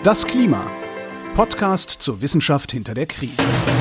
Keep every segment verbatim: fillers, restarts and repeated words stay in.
Das Klima. Podcast zur Wissenschaft hinter der Krise.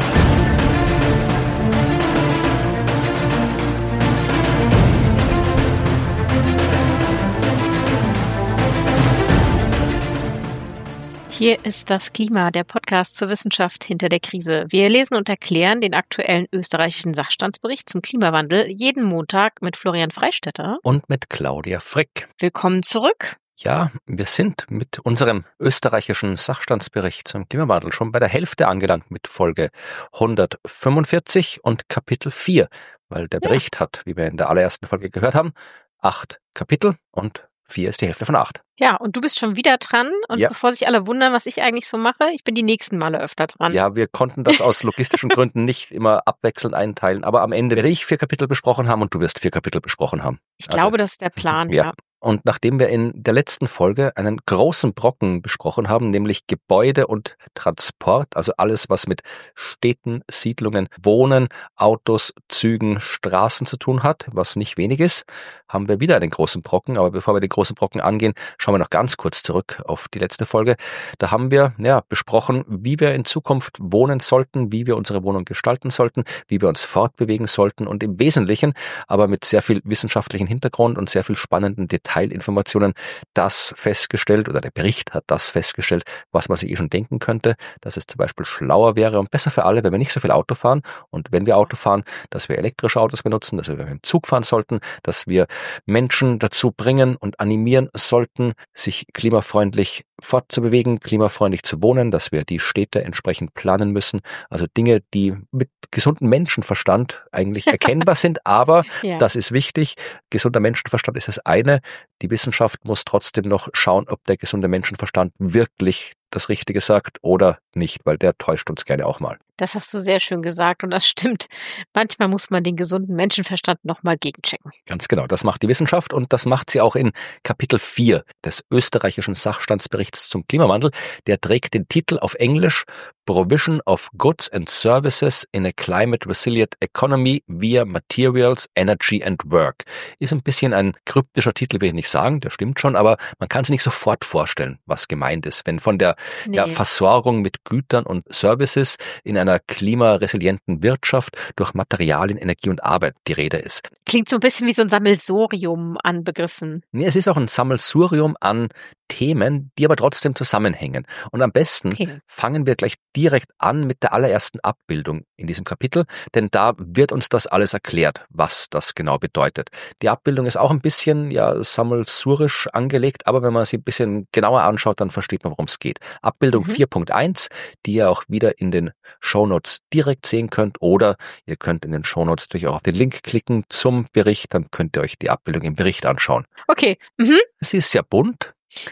Hier ist das Klima, der Podcast zur Wissenschaft hinter der Krise. Wir lesen und erklären den aktuellen österreichischen Sachstandsbericht zum Klimawandel jeden Montag mit Florian Freistetter und mit Claudia Frick. Willkommen zurück. Ja, wir sind mit unserem österreichischen Sachstandsbericht zum Klimawandel schon bei der Hälfte angelangt mit Folge hundertfünfundvierzig und Kapitel vier, weil der Bericht ja. hat, wie wir in der allerersten Folge gehört haben, acht Kapitel und vier ist die Hälfte von acht. Ja, und du bist schon wieder dran. Und ja. bevor sich alle wundern, was ich eigentlich so mache, ich bin die nächsten Male öfter dran. Ja, wir konnten das aus logistischen Gründen nicht immer abwechselnd einteilen. Aber am Ende werde ich vier Kapitel besprochen haben und du wirst vier Kapitel besprochen haben. Ich also, glaube, das ist der Plan, ja. ja. Und nachdem wir in der letzten Folge einen großen Brocken besprochen haben, nämlich Gebäude und Transport, also alles, was mit Städten, Siedlungen, Wohnen, Autos, Zügen, Straßen zu tun hat, was nicht wenig ist, haben wir wieder einen großen Brocken. Aber bevor wir den großen Brocken angehen, schauen wir noch ganz kurz zurück auf die letzte Folge. Da haben wir ja, besprochen, wie wir in Zukunft wohnen sollten, wie wir unsere Wohnung gestalten sollten, wie wir uns fortbewegen sollten und im Wesentlichen, aber mit sehr viel wissenschaftlichen Hintergrund und sehr viel spannenden Details, Teilinformationen das festgestellt, oder der Bericht hat das festgestellt, was man sich eh schon denken könnte, dass es zum Beispiel schlauer wäre und besser für alle, wenn wir nicht so viel Auto fahren und wenn wir Auto fahren, dass wir elektrische Autos benutzen, dass wir mit dem Zug fahren sollten, dass wir Menschen dazu bringen und animieren sollten, sich klimafreundlich fortzubewegen, klimafreundlich zu wohnen, dass wir die Städte entsprechend planen müssen, also Dinge, die mit gesundem Menschenverstand eigentlich erkennbar sind, aber ja. das ist wichtig, gesunder Menschenverstand ist das eine, die Wissenschaft muss trotzdem noch schauen, ob der gesunde Menschenverstand wirklich das Richtige sagt oder nicht, weil der täuscht uns gerne auch mal. Das hast du sehr schön gesagt und das stimmt. Manchmal muss man den gesunden Menschenverstand nochmal gegenchecken. Ganz genau, das macht die Wissenschaft und das macht sie auch in Kapitel vier des österreichischen Sachstandsberichts zum Klimawandel. Der trägt den Titel auf Englisch Provision of Goods and Services in a Climate Resilient Economy via Materials, Energy and Work. Ist ein bisschen ein kryptischer Titel, will ich nicht sagen, der stimmt schon, aber man kann sich nicht sofort vorstellen, was gemeint ist, wenn von der nee. ja, Versorgung mit Gütern und Services in einer klimaresilienten Wirtschaft durch Materialien, Energie und Arbeit die Rede ist. Klingt so ein bisschen wie so ein Sammelsurium an Begriffen. Nee, es ist auch ein Sammelsurium an Themen, die aber trotzdem zusammenhängen. Und am besten okay. fangen wir gleich direkt an mit der allerersten Abbildung in diesem Kapitel, denn da wird uns das alles erklärt, was das genau bedeutet. Die Abbildung ist auch ein bisschen ja sammelsurisch angelegt, aber wenn man sie ein bisschen genauer anschaut, dann versteht man, worum es geht. Abbildung mhm. vier Punkt eins, die ihr auch wieder in den Shownotes direkt sehen könnt oder ihr könnt in den Shownotes natürlich auch auf den Link klicken zum Bericht, dann könnt ihr euch die Abbildung im Bericht anschauen. Okay. Mhm. Sie ist sehr bunt.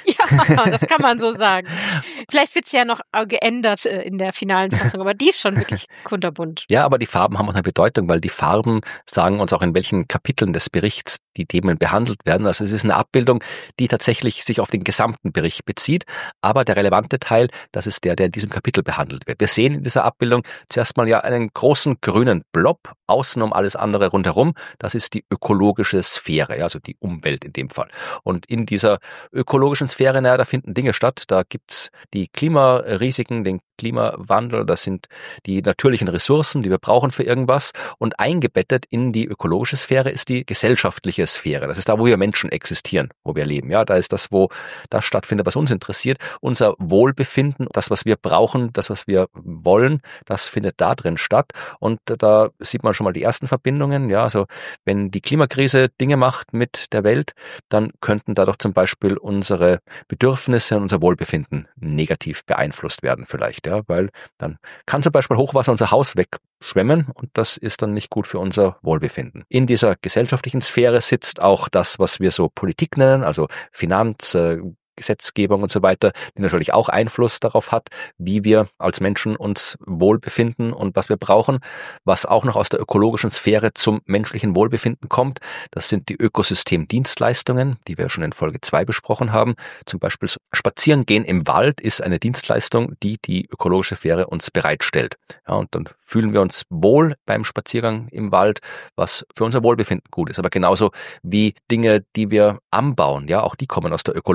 Ja, das kann man so sagen. Vielleicht wird es ja noch geändert in der finalen Fassung, aber die ist schon wirklich kunterbunt. Ja, aber die Farben haben auch eine Bedeutung, weil die Farben sagen uns auch, in welchen Kapiteln des Berichts die Themen behandelt werden. Also es ist eine Abbildung, die tatsächlich sich auf den gesamten Bericht bezieht, aber der relevante Teil, das ist der, der in diesem Kapitel behandelt wird. Wir sehen in dieser Abbildung zuerst mal ja einen großen grünen Blob, außen um alles andere rundherum. Das ist die ökologische Sphäre, also die Umwelt in dem Fall. Und in dieser ökologischen Sphäre, naja, da finden Dinge statt. Da gibt's die Klimarisiken, den Klimawandel, das sind die natürlichen Ressourcen, die wir brauchen für irgendwas. Und eingebettet in die ökologische Sphäre ist die gesellschaftliche Sphäre. Das ist da, wo wir Menschen existieren, wo wir leben. Ja, da ist das, wo das stattfindet, was uns interessiert. Unser Wohlbefinden, das, was wir brauchen, das, was wir wollen, das findet da drin statt. Und da sieht man schon mal die ersten Verbindungen. Ja, also wenn die Klimakrise Dinge macht mit der Welt, dann könnten dadurch zum Beispiel unsere Bedürfnisse und unser Wohlbefinden negativ beeinflusst werden vielleicht. Ja, weil dann kann zum Beispiel Hochwasser unser Haus wegschwemmen und das ist dann nicht gut für unser Wohlbefinden. In dieser gesellschaftlichen Sphäre sitzt auch das, was wir so Politik nennen, also Finanz, äh, Gesetzgebung und so weiter, die natürlich auch Einfluss darauf hat, wie wir als Menschen uns wohlbefinden und was wir brauchen. Was auch noch aus der ökologischen Sphäre zum menschlichen Wohlbefinden kommt, das sind die Ökosystemdienstleistungen, die wir schon in Folge zwei besprochen haben. Zum Beispiel Spazierengehen im Wald ist eine Dienstleistung, die die ökologische Sphäre uns bereitstellt. Ja, und dann fühlen wir uns wohl beim Spaziergang im Wald, was für unser Wohlbefinden gut ist. Aber genauso wie Dinge, die wir anbauen, ja, auch die kommen aus der ökologischen Sphäre.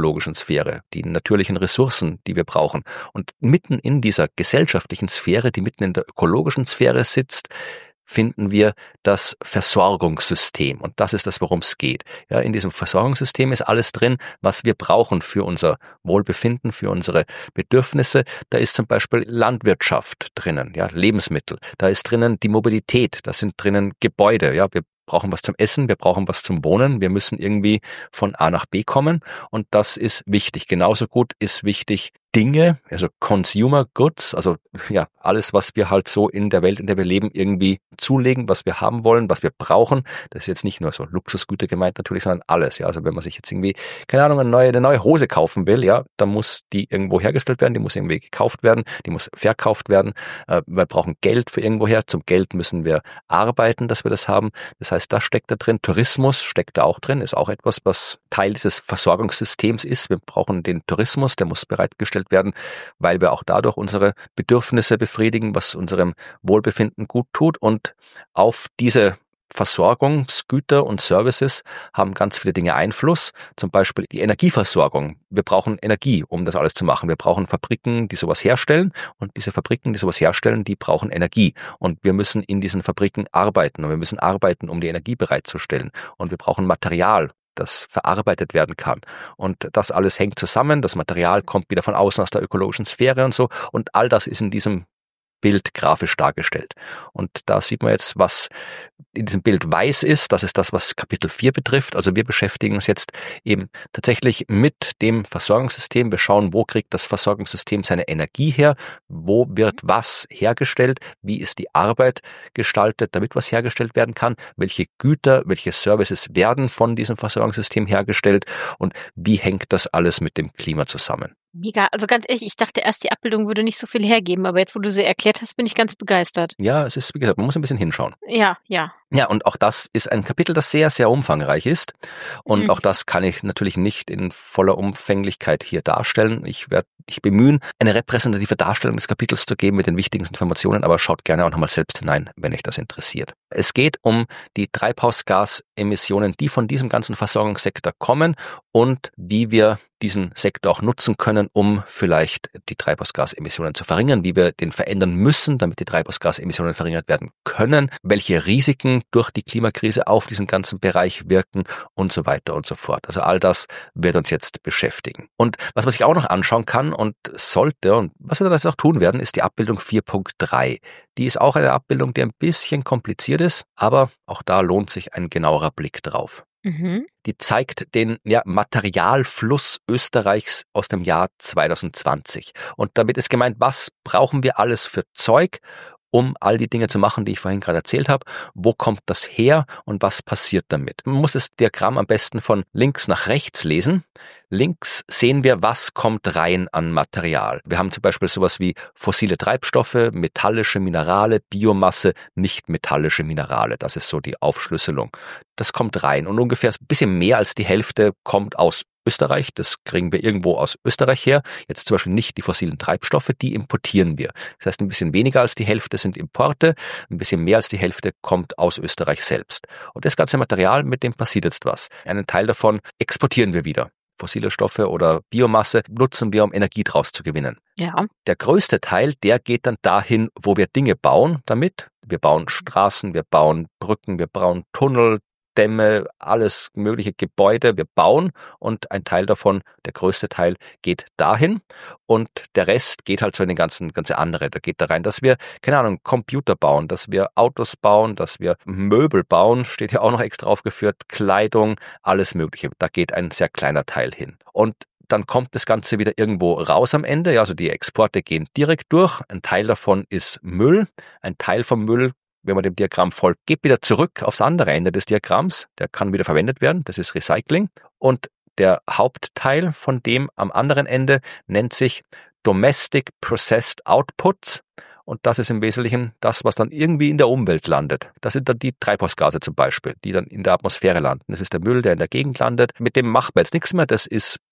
Biosphäre, die natürlichen Ressourcen, die wir brauchen. Und mitten in dieser gesellschaftlichen Sphäre, die mitten in der ökologischen Sphäre sitzt, finden wir das Versorgungssystem. Und das ist das, worum es geht. Ja, in diesem Versorgungssystem ist alles drin, was wir brauchen für unser Wohlbefinden, für unsere Bedürfnisse. Da ist zum Beispiel Landwirtschaft drinnen, ja, Lebensmittel. Da ist drinnen die Mobilität. Da sind drinnen Gebäude. Ja, wir brauchen was zum Essen, wir brauchen was zum Wohnen. Wir müssen irgendwie von A nach B kommen. Und das ist wichtig. Genauso gut ist wichtig, Dinge, also Consumer Goods, also ja, alles, was wir halt so in der Welt, in der wir leben, irgendwie zulegen, was wir haben wollen, was wir brauchen. Das ist jetzt nicht nur so Luxusgüter gemeint natürlich, sondern alles. Ja, also wenn man sich jetzt irgendwie, keine Ahnung, eine neue, eine neue Hose kaufen will, ja, dann muss die irgendwo hergestellt werden, die muss irgendwie gekauft werden, die muss verkauft werden. Äh, wir brauchen Geld für irgendwoher. Zum Geld müssen wir arbeiten, dass wir das haben. Das heißt, das steckt da drin. Tourismus steckt da auch drin, ist auch etwas, was Teil dieses Versorgungssystems ist. Wir brauchen den Tourismus, der muss bereitgestellt werden, weil wir auch dadurch unsere Bedürfnisse befriedigen, was unserem Wohlbefinden gut tut. Und auf diese Versorgungsgüter und Services haben ganz viele Dinge Einfluss, zum Beispiel die Energieversorgung. Wir brauchen Energie, um das alles zu machen. Wir brauchen Fabriken, die sowas herstellen, und diese Fabriken, die sowas herstellen, die brauchen Energie. Und wir müssen in diesen Fabriken arbeiten, und wir müssen arbeiten, um die Energie bereitzustellen. Und wir brauchen Material, das verarbeitet werden kann. Und das alles hängt zusammen. Das Material kommt wieder von außen aus der ökologischen Sphäre und so. Und all das ist in diesem Bild grafisch dargestellt. Und da sieht man jetzt, was in diesem Bild weiß ist. Das ist das, was Kapitel vier betrifft. Also wir beschäftigen uns jetzt eben tatsächlich mit dem Versorgungssystem. Wir schauen, wo kriegt das Versorgungssystem seine Energie her? Wo wird was hergestellt? Wie ist die Arbeit gestaltet, damit was hergestellt werden kann? Welche Güter, welche Services werden von diesem Versorgungssystem hergestellt? Und wie hängt das alles mit dem Klima zusammen? Mega, also ganz ehrlich, ich dachte erst, die Abbildung würde nicht so viel hergeben, aber jetzt, wo du sie erklärt hast, bin ich ganz begeistert. Ja, es ist, wie gesagt, man muss ein bisschen hinschauen. Ja, ja. Ja, und auch das ist ein Kapitel, das sehr, sehr umfangreich ist. Und Mhm. auch das kann ich natürlich nicht in voller Umfänglichkeit hier darstellen. Ich werde mich bemühen, eine repräsentative Darstellung des Kapitels zu geben mit den wichtigsten Informationen, aber schaut gerne auch nochmal selbst hinein, wenn euch das interessiert. Es geht um die Treibhausgasemissionen, die von diesem ganzen Versorgungssektor kommen, und wie wir diesen Sektor auch nutzen können, um vielleicht die Treibhausgasemissionen zu verringern, wie wir den verändern müssen, damit die Treibhausgasemissionen verringert werden können, welche Risiken durch die Klimakrise auf diesen ganzen Bereich wirken und so weiter und so fort. Also all das wird uns jetzt beschäftigen. Und was man sich auch noch anschauen kann und sollte, und was wir dann auch tun werden, ist die Abbildung vier Punkt drei. Die ist auch eine Abbildung, die ein bisschen kompliziert ist, aber auch da lohnt sich ein genauerer Blick drauf. Mhm. Die zeigt den ja, Materialfluss Österreichs aus dem Jahr zwanzig zwanzig. Und damit ist gemeint, was brauchen wir alles für Zeug, um all die Dinge zu machen, die ich vorhin gerade erzählt habe. Wo kommt das her und was passiert damit? Man muss das Diagramm am besten von links nach rechts lesen. Links sehen wir, was kommt rein an Material. Wir haben zum Beispiel sowas wie fossile Treibstoffe, metallische Minerale, Biomasse, nicht metallische Minerale. Das ist so die Aufschlüsselung. Das kommt rein, und ungefähr ein bisschen mehr als die Hälfte kommt aus Österreich. Das kriegen wir irgendwo aus Österreich her. Jetzt zum Beispiel nicht die fossilen Treibstoffe, die importieren wir. Das heißt, ein bisschen weniger als die Hälfte sind Importe, ein bisschen mehr als die Hälfte kommt aus Österreich selbst. Und das ganze Material, mit dem passiert jetzt was. Einen Teil davon exportieren wir wieder. Fossile Stoffe oder Biomasse nutzen wir, um Energie draus zu gewinnen. Ja. Der größte Teil, der geht dann dahin, wo wir Dinge bauen damit. Wir bauen Straßen, wir bauen Brücken, wir bauen Tunnel, Dämme, alles mögliche Gebäude, wir bauen, und ein Teil davon, der größte Teil, geht dahin, und der Rest geht halt so in den ganzen, ganze andere. Da geht da rein, dass wir, keine Ahnung, Computer bauen, dass wir Autos bauen, dass wir Möbel bauen, steht ja auch noch extra aufgeführt, Kleidung, alles mögliche. Da geht ein sehr kleiner Teil hin. Und dann kommt das Ganze wieder irgendwo raus am Ende. Ja, also die Exporte gehen direkt durch. Ein Teil davon ist Müll. Ein Teil vom Müll, wenn man dem Diagramm folgt, geht wieder zurück aufs andere Ende des Diagramms. Der kann wieder verwendet werden. Das ist Recycling. Und der Hauptteil von dem am anderen Ende nennt sich Domestic Processed Outputs. Und das ist im Wesentlichen das, was dann irgendwie in der Umwelt landet. Das sind dann die Treibhausgase zum Beispiel, die dann in der Atmosphäre landen. Das ist der Müll, der in der Gegend landet. Mit dem macht man jetzt nichts mehr. Das ist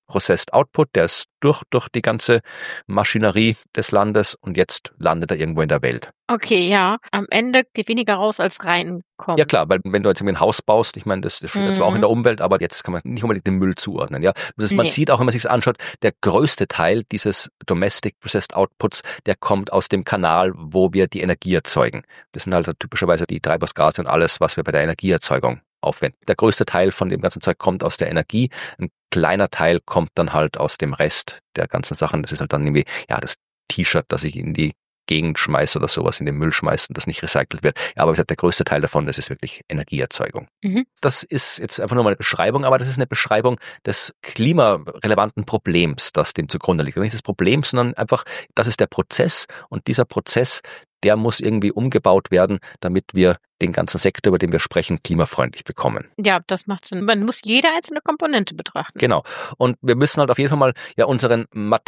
Processed Output, der ist durch, durch die ganze Maschinerie des Landes und jetzt landet er irgendwo in der Welt. Okay, ja. Am Ende geht weniger raus, als reinkommt. Ja klar, weil wenn du jetzt irgendwie ein Haus baust, ich meine, das steht mhm. zwar auch in der Umwelt, aber jetzt kann man nicht unbedingt den Müll zuordnen. Ja, das, man nee. sieht auch, wenn man sich das anschaut, der größte Teil dieses Domestic Processed Outputs, der kommt aus dem Kanal, wo wir die Energie erzeugen. Das sind halt typischerweise die Treibhausgase und alles, was wir bei der Energieerzeugung aufwenden. Der größte Teil von dem ganzen Zeug kommt aus der Energie. Ein kleiner Teil kommt dann halt aus dem Rest der ganzen Sachen. Das ist halt dann irgendwie, ja, das T-Shirt, das ich in die Gegend schmeiße oder sowas, in den Müll schmeißen, das nicht recycelt wird. Ja, aber wie gesagt, der größte Teil davon, das ist wirklich Energieerzeugung. Mhm. Das ist jetzt einfach nur mal eine Beschreibung, aber das ist eine Beschreibung des klimarelevanten Problems, das dem zugrunde liegt. Nicht das Problem, sondern einfach, das ist der Prozess und dieser Prozess, der muss irgendwie umgebaut werden, damit wir den ganzen Sektor, über den wir sprechen, klimafreundlich bekommen. Ja, das macht Sinn. Man muss jede einzelne Komponente betrachten. Genau. Und wir müssen halt auf jeden Fall mal ja unseren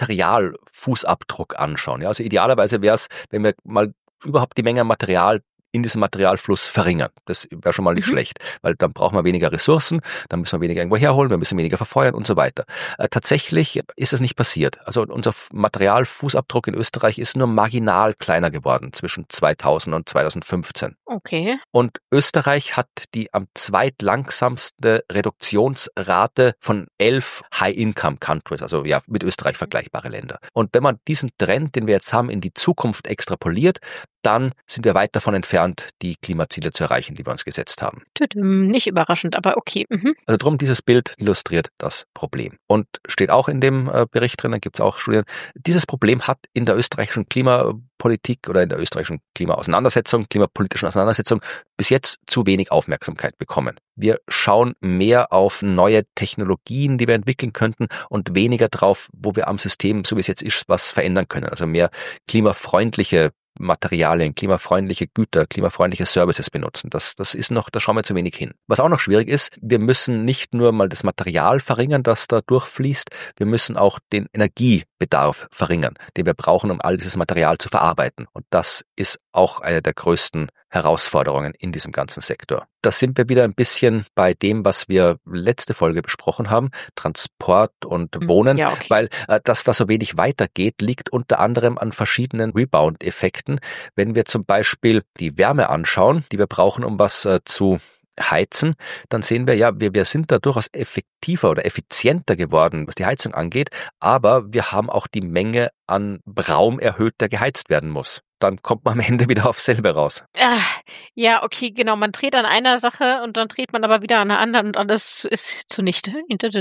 Materialfußabdruck anschauen. Ja, also idealerweise wäre es, wenn wir mal überhaupt die Menge Material in diesem Materialfluss verringern. Das wäre schon mal nicht mhm. schlecht, weil dann brauchen wir weniger Ressourcen, dann müssen wir weniger irgendwo herholen, wir müssen weniger verfeuern und so weiter. Äh, tatsächlich ist es nicht passiert. Also unser Materialfußabdruck in Österreich ist nur marginal kleiner geworden zwischen zweitausend und zweitausendfünfzehn. Okay. Und Österreich hat die am zweitlangsamste Reduktionsrate von elf High-Income-Countries, also ja mit Österreich vergleichbare Länder. Und wenn man diesen Trend, den wir jetzt haben, in die Zukunft extrapoliert, dann sind wir weit davon entfernt, die Klimaziele zu erreichen, die wir uns gesetzt haben. Nicht überraschend, aber okay. Mhm. Also drum, dieses Bild illustriert das Problem. Und steht auch in dem äh, Bericht drin, da gibt es auch Studien, dieses Problem hat in der österreichischen Klimapolitik oder in der österreichischen Klimaauseinandersetzung, klimapolitischen Auseinandersetzung bis jetzt zu wenig Aufmerksamkeit bekommen. Wir schauen mehr auf neue Technologien, die wir entwickeln könnten und weniger drauf, wo wir am System, so wie es jetzt ist, was verändern können. Also mehr klimafreundliche Materialien, klimafreundliche Güter, klimafreundliche Services benutzen. Das, das ist noch, da schauen wir zu wenig hin. Was auch noch schwierig ist, wir müssen nicht nur mal das Material verringern, das da durchfließt, wir müssen auch den Energiebedarf verringern, den wir brauchen, um all dieses Material zu verarbeiten. Und das ist auch eine der größten Herausforderungen in diesem ganzen Sektor. Da sind wir wieder ein bisschen bei dem, was wir letzte Folge besprochen haben, Transport und Wohnen, ja, okay. weil äh, dass da so wenig weitergeht, liegt unter anderem an verschiedenen Rebound-Effekten. Wenn wir zum Beispiel die Wärme anschauen, die wir brauchen, um was äh, zu heizen, dann sehen wir, ja, wir, wir sind da durchaus effektiver oder effizienter geworden, was die Heizung angeht, aber wir haben auch die Menge an Raum erhöht, der geheizt werden muss. Dann kommt man am Ende wieder auf selbe raus. Ja, okay, genau. Man dreht an einer Sache und dann dreht man aber wieder an einer anderen und alles ist zunichte.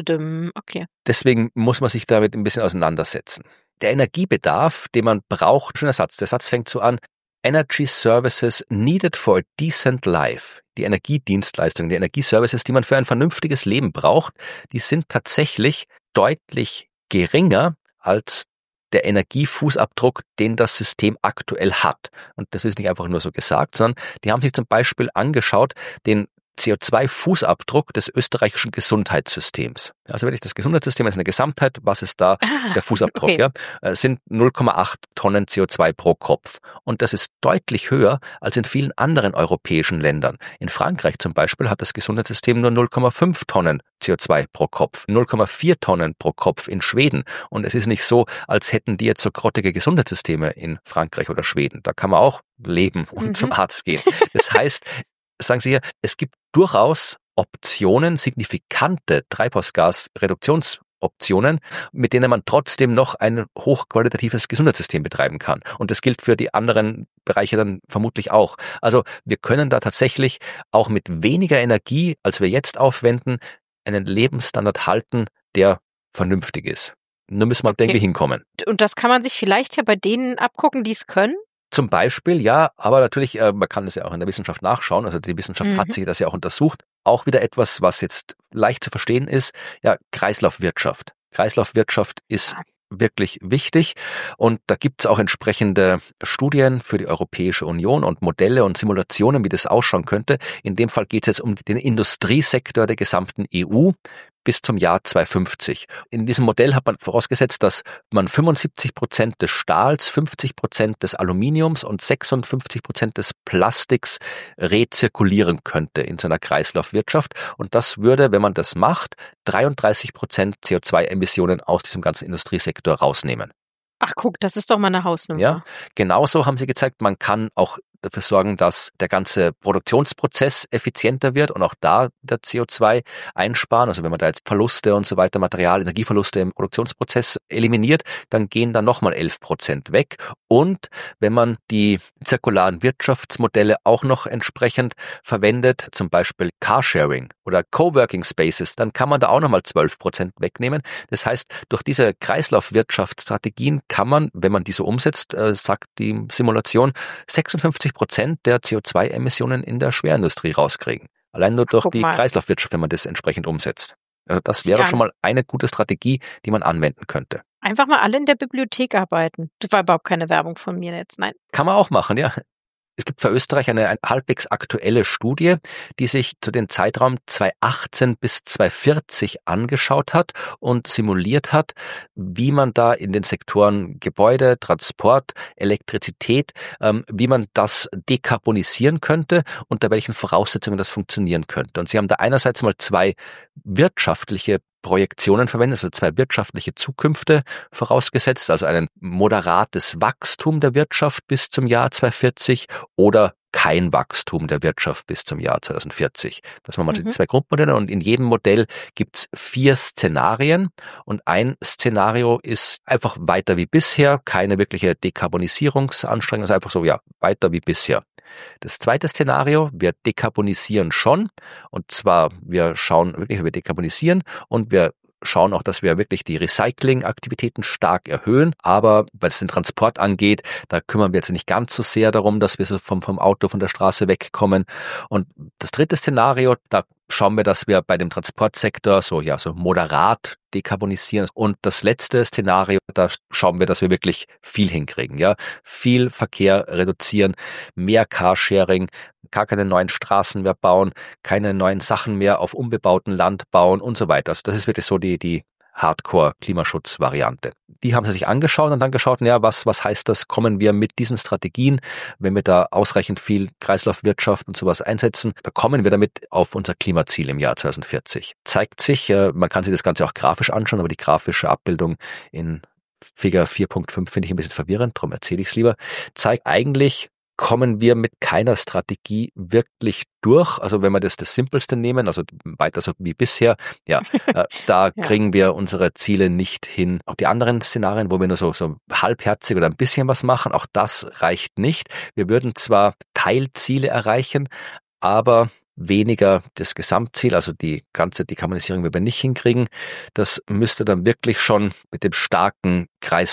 Okay. Deswegen muss man sich damit ein bisschen auseinandersetzen. Der Energiebedarf, den man braucht, schöner Satz. Der Satz fängt so an: Energy Services needed for a decent life. Die Energiedienstleistungen, die Energieservices, die man für ein vernünftiges Leben braucht, die sind tatsächlich deutlich geringer als der Energiefußabdruck, den das System aktuell hat. Und das ist nicht einfach nur so gesagt, sondern die haben sich zum Beispiel angeschaut, den C O zwei Fußabdruck des österreichischen Gesundheitssystems. Also wenn ich das Gesundheitssystem als eine Gesamtheit, was ist da ah, der Fußabdruck? Okay. Ja, sind null Komma acht Tonnen C O zwei pro Kopf. Und das ist deutlich höher als in vielen anderen europäischen Ländern. In Frankreich zum Beispiel hat das Gesundheitssystem nur null Komma fünf Tonnen C O zwei pro Kopf, null Komma vier Tonnen pro Kopf in Schweden. Und es ist nicht so, als hätten die jetzt so grottige Gesundheitssysteme in Frankreich oder Schweden. Da kann man auch leben und mhm. zum Arzt gehen. Das heißt, sagen Sie hier, es gibt durchaus Optionen, signifikante Treibhausgasreduktionsoptionen, mit denen man trotzdem noch ein hochqualitatives Gesundheitssystem betreiben kann. Und das gilt für die anderen Bereiche dann vermutlich auch. Also wir können da tatsächlich auch mit weniger Energie, als wir jetzt aufwenden, einen Lebensstandard halten, der vernünftig ist. Nur müssen wir okay. irgendwie hinkommen. Und das kann man sich vielleicht ja bei denen abgucken, die es können? Zum Beispiel, ja, aber natürlich, äh, man kann das ja auch in der Wissenschaft nachschauen, also die Wissenschaft mhm. hat sich das ja auch untersucht. Auch wieder etwas, was jetzt leicht zu verstehen ist, ja, Kreislaufwirtschaft. Kreislaufwirtschaft ist ja. wirklich wichtig und da gibt es auch entsprechende Studien für die Europäische Union und Modelle und Simulationen, wie das ausschauen könnte. In dem Fall geht es jetzt um den Industriesektor der gesamten E U. bis zum Jahr zweitausendfünfzig. In diesem Modell hat man vorausgesetzt, dass man fünfundsiebzig Prozent des Stahls, fünfzig Prozent des Aluminiums und sechsundfünfzig Prozent des Plastiks rezirkulieren könnte in so einer Kreislaufwirtschaft. Und das würde, wenn man das macht, dreiunddreißig Prozent C O zwei Emissionen aus diesem ganzen Industriesektor rausnehmen. Ach guck, das ist doch mal eine Hausnummer. Ja, genauso haben sie gezeigt, man kann auch dafür sorgen, dass der ganze Produktionsprozess effizienter wird und auch da der C O zwei einsparen. Also wenn man da jetzt Verluste und so weiter, Material, Energieverluste im Produktionsprozess eliminiert, dann gehen da nochmal elf Prozent weg. Und wenn man die zirkularen Wirtschaftsmodelle auch noch entsprechend verwendet, zum Beispiel Carsharing oder Coworking Spaces, dann kann man da auch nochmal zwölf Prozent wegnehmen. Das heißt, durch diese Kreislaufwirtschaftsstrategien kann man, wenn man diese umsetzt, äh, sagt die Simulation, sechsundfünfzig Prozent der C O zwei Emissionen in der Schwerindustrie rauskriegen. Allein nur durch Guck die mal. Kreislaufwirtschaft, wenn man das entsprechend umsetzt. Also das wäre Ja. schon mal eine gute Strategie, die man anwenden könnte. Einfach mal alle in der Bibliothek arbeiten. Das war überhaupt keine Werbung von mir jetzt, nein. Kann man auch machen, ja. Es gibt für Österreich eine, eine halbwegs aktuelle Studie, die sich zu den Zeitraum zweitausendachtzehn bis zweitausendvierzig angeschaut hat und simuliert hat, wie man da in den Sektoren Gebäude, Transport, Elektrizität, ähm, wie man das dekarbonisieren könnte, unter welchen Voraussetzungen das funktionieren könnte. Und sie haben da einerseits mal zwei wirtschaftliche Projektionen verwendet, also zwei wirtschaftliche Zukünfte vorausgesetzt, also ein moderates Wachstum der Wirtschaft bis zum Jahr zweitausendvierzig oder kein Wachstum der Wirtschaft bis zum Jahr zweitausendvierzig. Das waren mal Mhm. die zwei Grundmodelle und in jedem Modell gibt's vier Szenarien und ein Szenario ist einfach weiter wie bisher, keine wirkliche Dekarbonisierungsanstrengung, also einfach so, ja, weiter wie bisher. Das zweite Szenario, wir dekarbonisieren schon und zwar wir schauen wirklich, wir dekarbonisieren und wir schauen auch, dass wir wirklich die Recycling-Aktivitäten stark erhöhen, aber was den Transport angeht, da kümmern wir jetzt nicht ganz so sehr darum, dass wir so vom, vom Auto, von der Straße wegkommen. Und das dritte Szenario, da schauen wir, dass wir bei dem Transportsektor so, ja, so moderat dekarbonisieren. Und das letzte Szenario, da schauen wir, dass wir wirklich viel hinkriegen, ja. Viel Verkehr reduzieren, mehr Carsharing, gar keine neuen Straßen mehr bauen, keine neuen Sachen mehr auf unbebautem Land bauen und so weiter. Also das ist wirklich so die, die Hardcore-Klimaschutz-Variante. Die haben sie sich angeschaut und dann geschaut, ja, was, was heißt das? Kommen wir mit diesen Strategien, wenn wir da ausreichend viel Kreislaufwirtschaft und sowas einsetzen, da kommen wir damit auf unser Klimaziel im Jahr zweitausendvierzig. Zeigt sich, man kann sich das Ganze auch grafisch anschauen, aber die grafische Abbildung in Figur vier Punkt fünf finde ich ein bisschen verwirrend, darum erzähle ich es lieber, zeigt eigentlich, kommen wir mit keiner Strategie wirklich durch. Also wenn wir das das Simpelste nehmen, also weiter so wie bisher, ja, äh, da Ja. kriegen wir unsere Ziele nicht hin. Auch die anderen Szenarien, wo wir nur so, so halbherzig oder ein bisschen was machen, auch das reicht nicht. Wir würden zwar Teilziele erreichen, aber weniger das Gesamtziel, also die ganze Dekarbonisierung wir nicht hinkriegen. Das müsste dann wirklich schon mit dem starken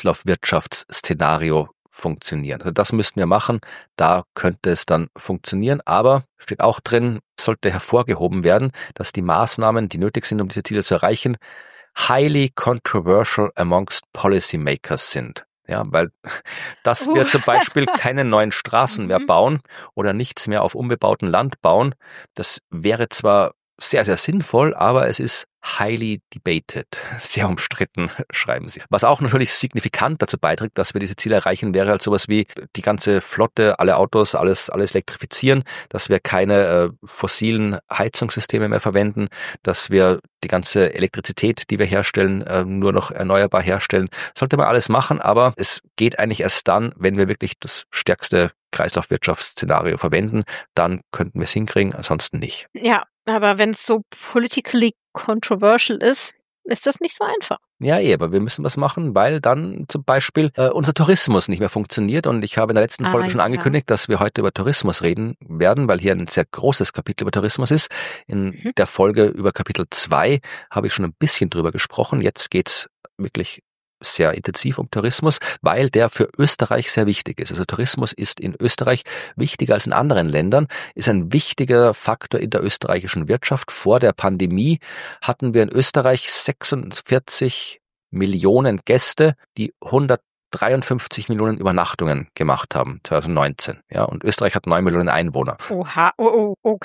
Kreislaufwirtschaftsszenario funktionieren. Also das müssten wir machen, da könnte es dann funktionieren, aber steht auch drin, sollte hervorgehoben werden, dass die Maßnahmen, die nötig sind, um diese Ziele zu erreichen, highly controversial amongst policymakers sind. Ja, weil dass wir Uh. zum Beispiel keine neuen Straßen mehr Mhm. bauen oder nichts mehr auf unbebautem Land bauen, das wäre zwar sehr, sehr sinnvoll, aber es ist highly debated, sehr umstritten, schreiben sie. Was auch natürlich signifikant dazu beiträgt, dass wir diese Ziele erreichen, wäre halt sowas wie die ganze Flotte, alle Autos, alles alles elektrifizieren, dass wir keine äh, fossilen Heizungssysteme mehr verwenden, dass wir die ganze Elektrizität, die wir herstellen, äh, nur noch erneuerbar herstellen. Sollte man alles machen, aber es geht eigentlich erst dann, wenn wir wirklich das stärkste Kreislaufwirtschaftsszenario verwenden, dann könnten wir es hinkriegen, ansonsten nicht. Ja, aber wenn es so politically controversial ist, ist das nicht so einfach. Ja, eh, aber wir müssen was machen, weil dann zum Beispiel äh, unser Tourismus nicht mehr funktioniert. Und ich habe in der letzten Ah, Folge schon ja. angekündigt, dass wir heute über Tourismus reden werden, weil hier ein sehr großes Kapitel über Tourismus ist. In Mhm. der Folge über Kapitel zwei habe ich schon ein bisschen drüber gesprochen. Jetzt geht's wirklich sehr intensiv um Tourismus, weil der für Österreich sehr wichtig ist. Also Tourismus ist in Österreich wichtiger als in anderen Ländern, ist ein wichtiger Faktor in der österreichischen Wirtschaft. Vor der Pandemie hatten wir in Österreich sechsundvierzig Millionen Gäste, die hundertdreiundfünfzig Millionen Übernachtungen gemacht haben, zwanzig neunzehn. Ja, und Österreich hat neun Millionen Einwohner. Oha, oh, oh, okay.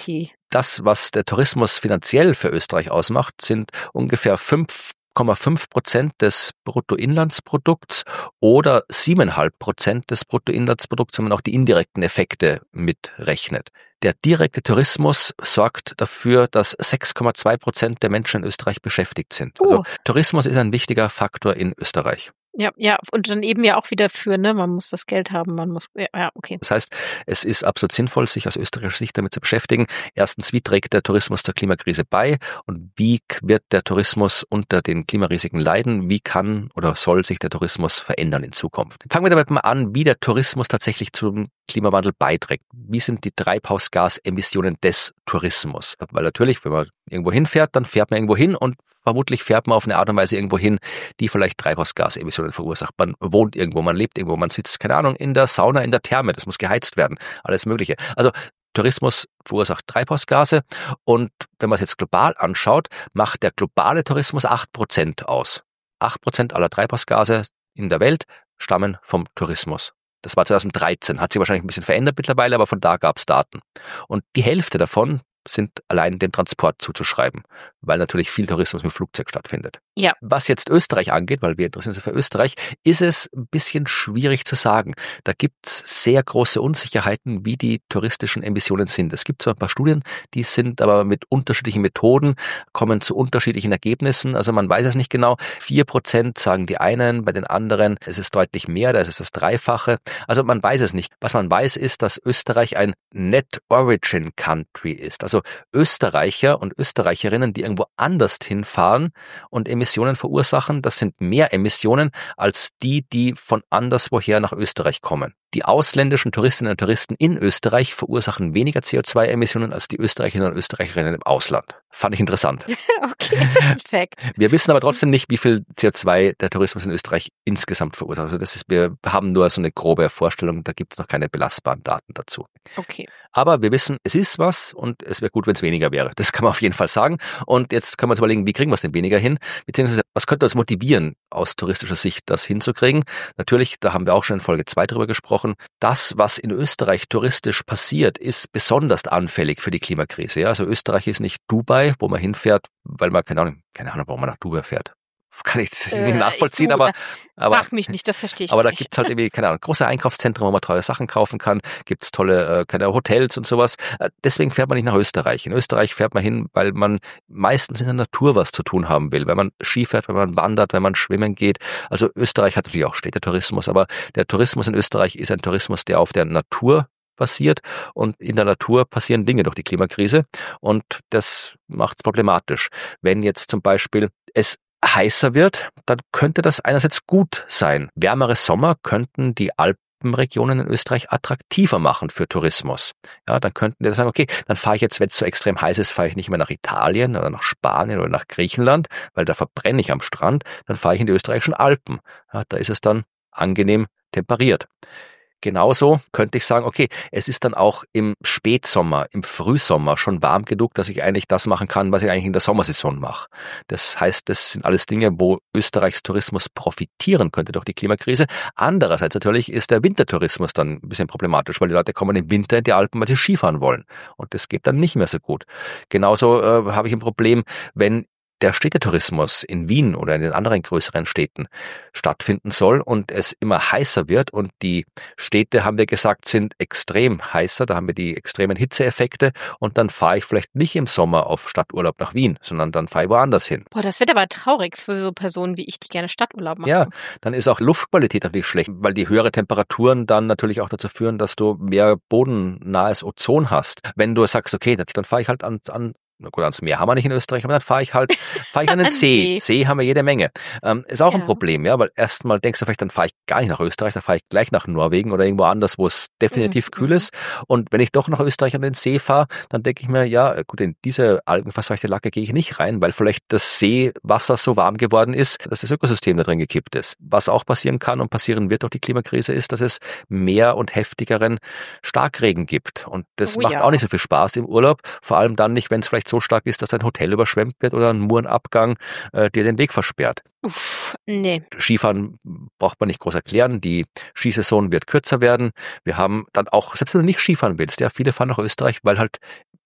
Das, was der Tourismus finanziell für Österreich ausmacht, sind ungefähr fünf Komma fünf Prozent des Bruttoinlandsprodukts oder sieben Komma fünf Prozent des Bruttoinlandsprodukts, wenn man auch die indirekten Effekte mitrechnet. Der direkte Tourismus sorgt dafür, dass sechs Komma zwei Prozent der Menschen in Österreich beschäftigt sind. Also Uh. Tourismus ist ein wichtiger Faktor in Österreich. Ja, ja, und dann eben ja auch wieder für, ne, man muss das Geld haben, man muss, ja, ja, okay. Das heißt, es ist absolut sinnvoll, sich aus österreichischer Sicht damit zu beschäftigen. Erstens, wie trägt der Tourismus zur Klimakrise bei und wie wird der Tourismus unter den Klimarisiken leiden? Wie kann oder soll sich der Tourismus verändern in Zukunft? Fangen wir damit mal an, wie der Tourismus tatsächlich zum Klimawandel beiträgt. Wie sind die Treibhausgasemissionen des Tourismus? Weil natürlich, wenn man irgendwo hinfährt, dann fährt man irgendwo hin und vermutlich fährt man auf eine Art und Weise irgendwo hin, die vielleicht Treibhausgasemissionen verursacht. Man wohnt irgendwo, man lebt irgendwo, man sitzt, keine Ahnung, in der Sauna, in der Therme, das muss geheizt werden, alles Mögliche. Also Tourismus verursacht Treibhausgase und wenn man es jetzt global anschaut, macht der globale Tourismus acht Prozent aus. acht Prozent aller Treibhausgase in der Welt stammen vom Tourismus. Das war zweitausenddreizehn, hat sich wahrscheinlich ein bisschen verändert mittlerweile, aber von da gab es Daten. Und die Hälfte davon sind allein dem Transport zuzuschreiben, weil natürlich viel Tourismus mit Flugzeug stattfindet. Ja. Was jetzt Österreich angeht, weil wir interessieren uns für Österreich, ist es ein bisschen schwierig zu sagen. Da gibt es sehr große Unsicherheiten, wie die touristischen Emissionen sind. Es gibt zwar ein paar Studien, die sind aber mit unterschiedlichen Methoden, kommen zu unterschiedlichen Ergebnissen. Also man weiß es nicht genau. Vier Prozent sagen die einen, bei den anderen ist es deutlich mehr, da ist es das Dreifache. Also man weiß es nicht. Was man weiß, ist, dass Österreich ein Net Origin Country ist. Also Österreicher und Österreicherinnen, die irgendwo anders hinfahren und Emissionen verursachen, das sind mehr Emissionen als die, die von anderswoher nach Österreich kommen. Die ausländischen Touristinnen und Touristen in Österreich verursachen weniger C O zwei Emissionen als die Österreicherinnen und Österreicherinnen im Ausland. Fand ich interessant. Okay, perfekt. Wir wissen aber trotzdem nicht, wie viel C O zwei der Tourismus in Österreich insgesamt verursacht. Also das ist, wir haben nur so eine grobe Vorstellung, da gibt es noch keine belastbaren Daten dazu. Okay. Aber wir wissen, es ist was und es wäre gut, wenn es weniger wäre. Das kann man auf jeden Fall sagen. Und jetzt können wir uns überlegen, wie kriegen wir es denn weniger hin? Beziehungsweise, was könnte uns motivieren, aus touristischer Sicht das hinzukriegen? Natürlich, da haben wir auch schon in Folge zwei drüber gesprochen. Das, was in Österreich touristisch passiert, ist besonders anfällig für die Klimakrise. Ja, also Österreich ist nicht Dubai, wo man hinfährt, weil man, keine Ahnung, keine Ahnung, warum man nach Dubai fährt. Kann ich das nicht äh, nachvollziehen, du, aber, aber... Frag mich nicht, das verstehe ich Aber nicht. da gibt's halt irgendwie, keine Ahnung, große Einkaufszentren, wo man teure Sachen kaufen kann, gibt's tolle, äh, keine Hotels und sowas. Äh, deswegen fährt man nicht nach Österreich. In Österreich fährt man hin, weil man meistens in der Natur was zu tun haben will, weil man Ski fährt, wenn man wandert, wenn man schwimmen geht. Also Österreich hat natürlich auch Städtetourismus, aber der Tourismus in Österreich ist ein Tourismus, der auf der Natur passiert und in der Natur passieren Dinge durch die Klimakrise und das macht's problematisch. Wenn jetzt zum Beispiel es heißer wird, dann könnte das einerseits gut sein. Wärmere Sommer könnten die Alpenregionen in Österreich attraktiver machen für Tourismus. Ja, dann könnten die sagen, okay, dann fahre ich jetzt, wenn es so extrem heiß ist, fahre ich nicht mehr nach Italien oder nach Spanien oder nach Griechenland, weil da verbrenne ich am Strand, dann fahre ich in die österreichischen Alpen. Ja, da ist es dann angenehm temperiert. Genauso könnte ich sagen, okay, es ist dann auch im Spätsommer, im Frühsommer schon warm genug, dass ich eigentlich das machen kann, was ich eigentlich in der Sommersaison mache. Das heißt, das sind alles Dinge, wo Österreichs Tourismus profitieren könnte durch die Klimakrise. Andererseits natürlich ist der Wintertourismus dann ein bisschen problematisch, weil die Leute kommen im Winter in die Alpen, weil sie Skifahren wollen. Und das geht dann nicht mehr so gut. Genauso äh, habe ich ein Problem, wenn der Städtetourismus in Wien oder in den anderen größeren Städten stattfinden soll und es immer heißer wird und die Städte, haben wir gesagt, sind extrem heißer, da haben wir die extremen Hitzeeffekte und dann fahre ich vielleicht nicht im Sommer auf Stadturlaub nach Wien, sondern dann fahre ich woanders hin. Boah, das wird aber traurig für so Personen wie ich, die gerne Stadturlaub machen. Ja, dann ist auch Luftqualität natürlich schlecht, weil die höhere Temperaturen dann natürlich auch dazu führen, dass du mehr bodennahes Ozon hast. Wenn du sagst, okay, dann fahre ich halt an, an Na gut, ans Meer haben wir nicht in Österreich, aber dann fahre ich halt, fahre ich an den See. See haben wir jede Menge. Ähm, ist auch ja. ein Problem, ja, weil erstmal denkst du vielleicht, dann fahre ich gar nicht nach Österreich, dann fahre ich gleich nach Norwegen oder irgendwo anders, wo es definitiv mhm. kühl ist. Und wenn ich doch nach Österreich an den See fahre, dann denke ich mir, ja, gut, in diese algenverseuchte Lacke gehe ich nicht rein, weil vielleicht das Seewasser so warm geworden ist, dass das Ökosystem da drin gekippt ist. Was auch passieren kann und passieren wird durch die Klimakrise ist, dass es mehr und heftigeren Starkregen gibt. Und das oh, macht ja. auch nicht so viel Spaß im Urlaub, vor allem dann nicht, wenn es vielleicht so stark ist, dass ein Hotel überschwemmt wird oder ein Murenabgang äh, dir den Weg versperrt. Uff, nee. Skifahren braucht man nicht groß erklären. Die Skisaison wird kürzer werden. Wir haben dann auch, selbst wenn du nicht Skifahren willst, ja, viele fahren nach Österreich, weil halt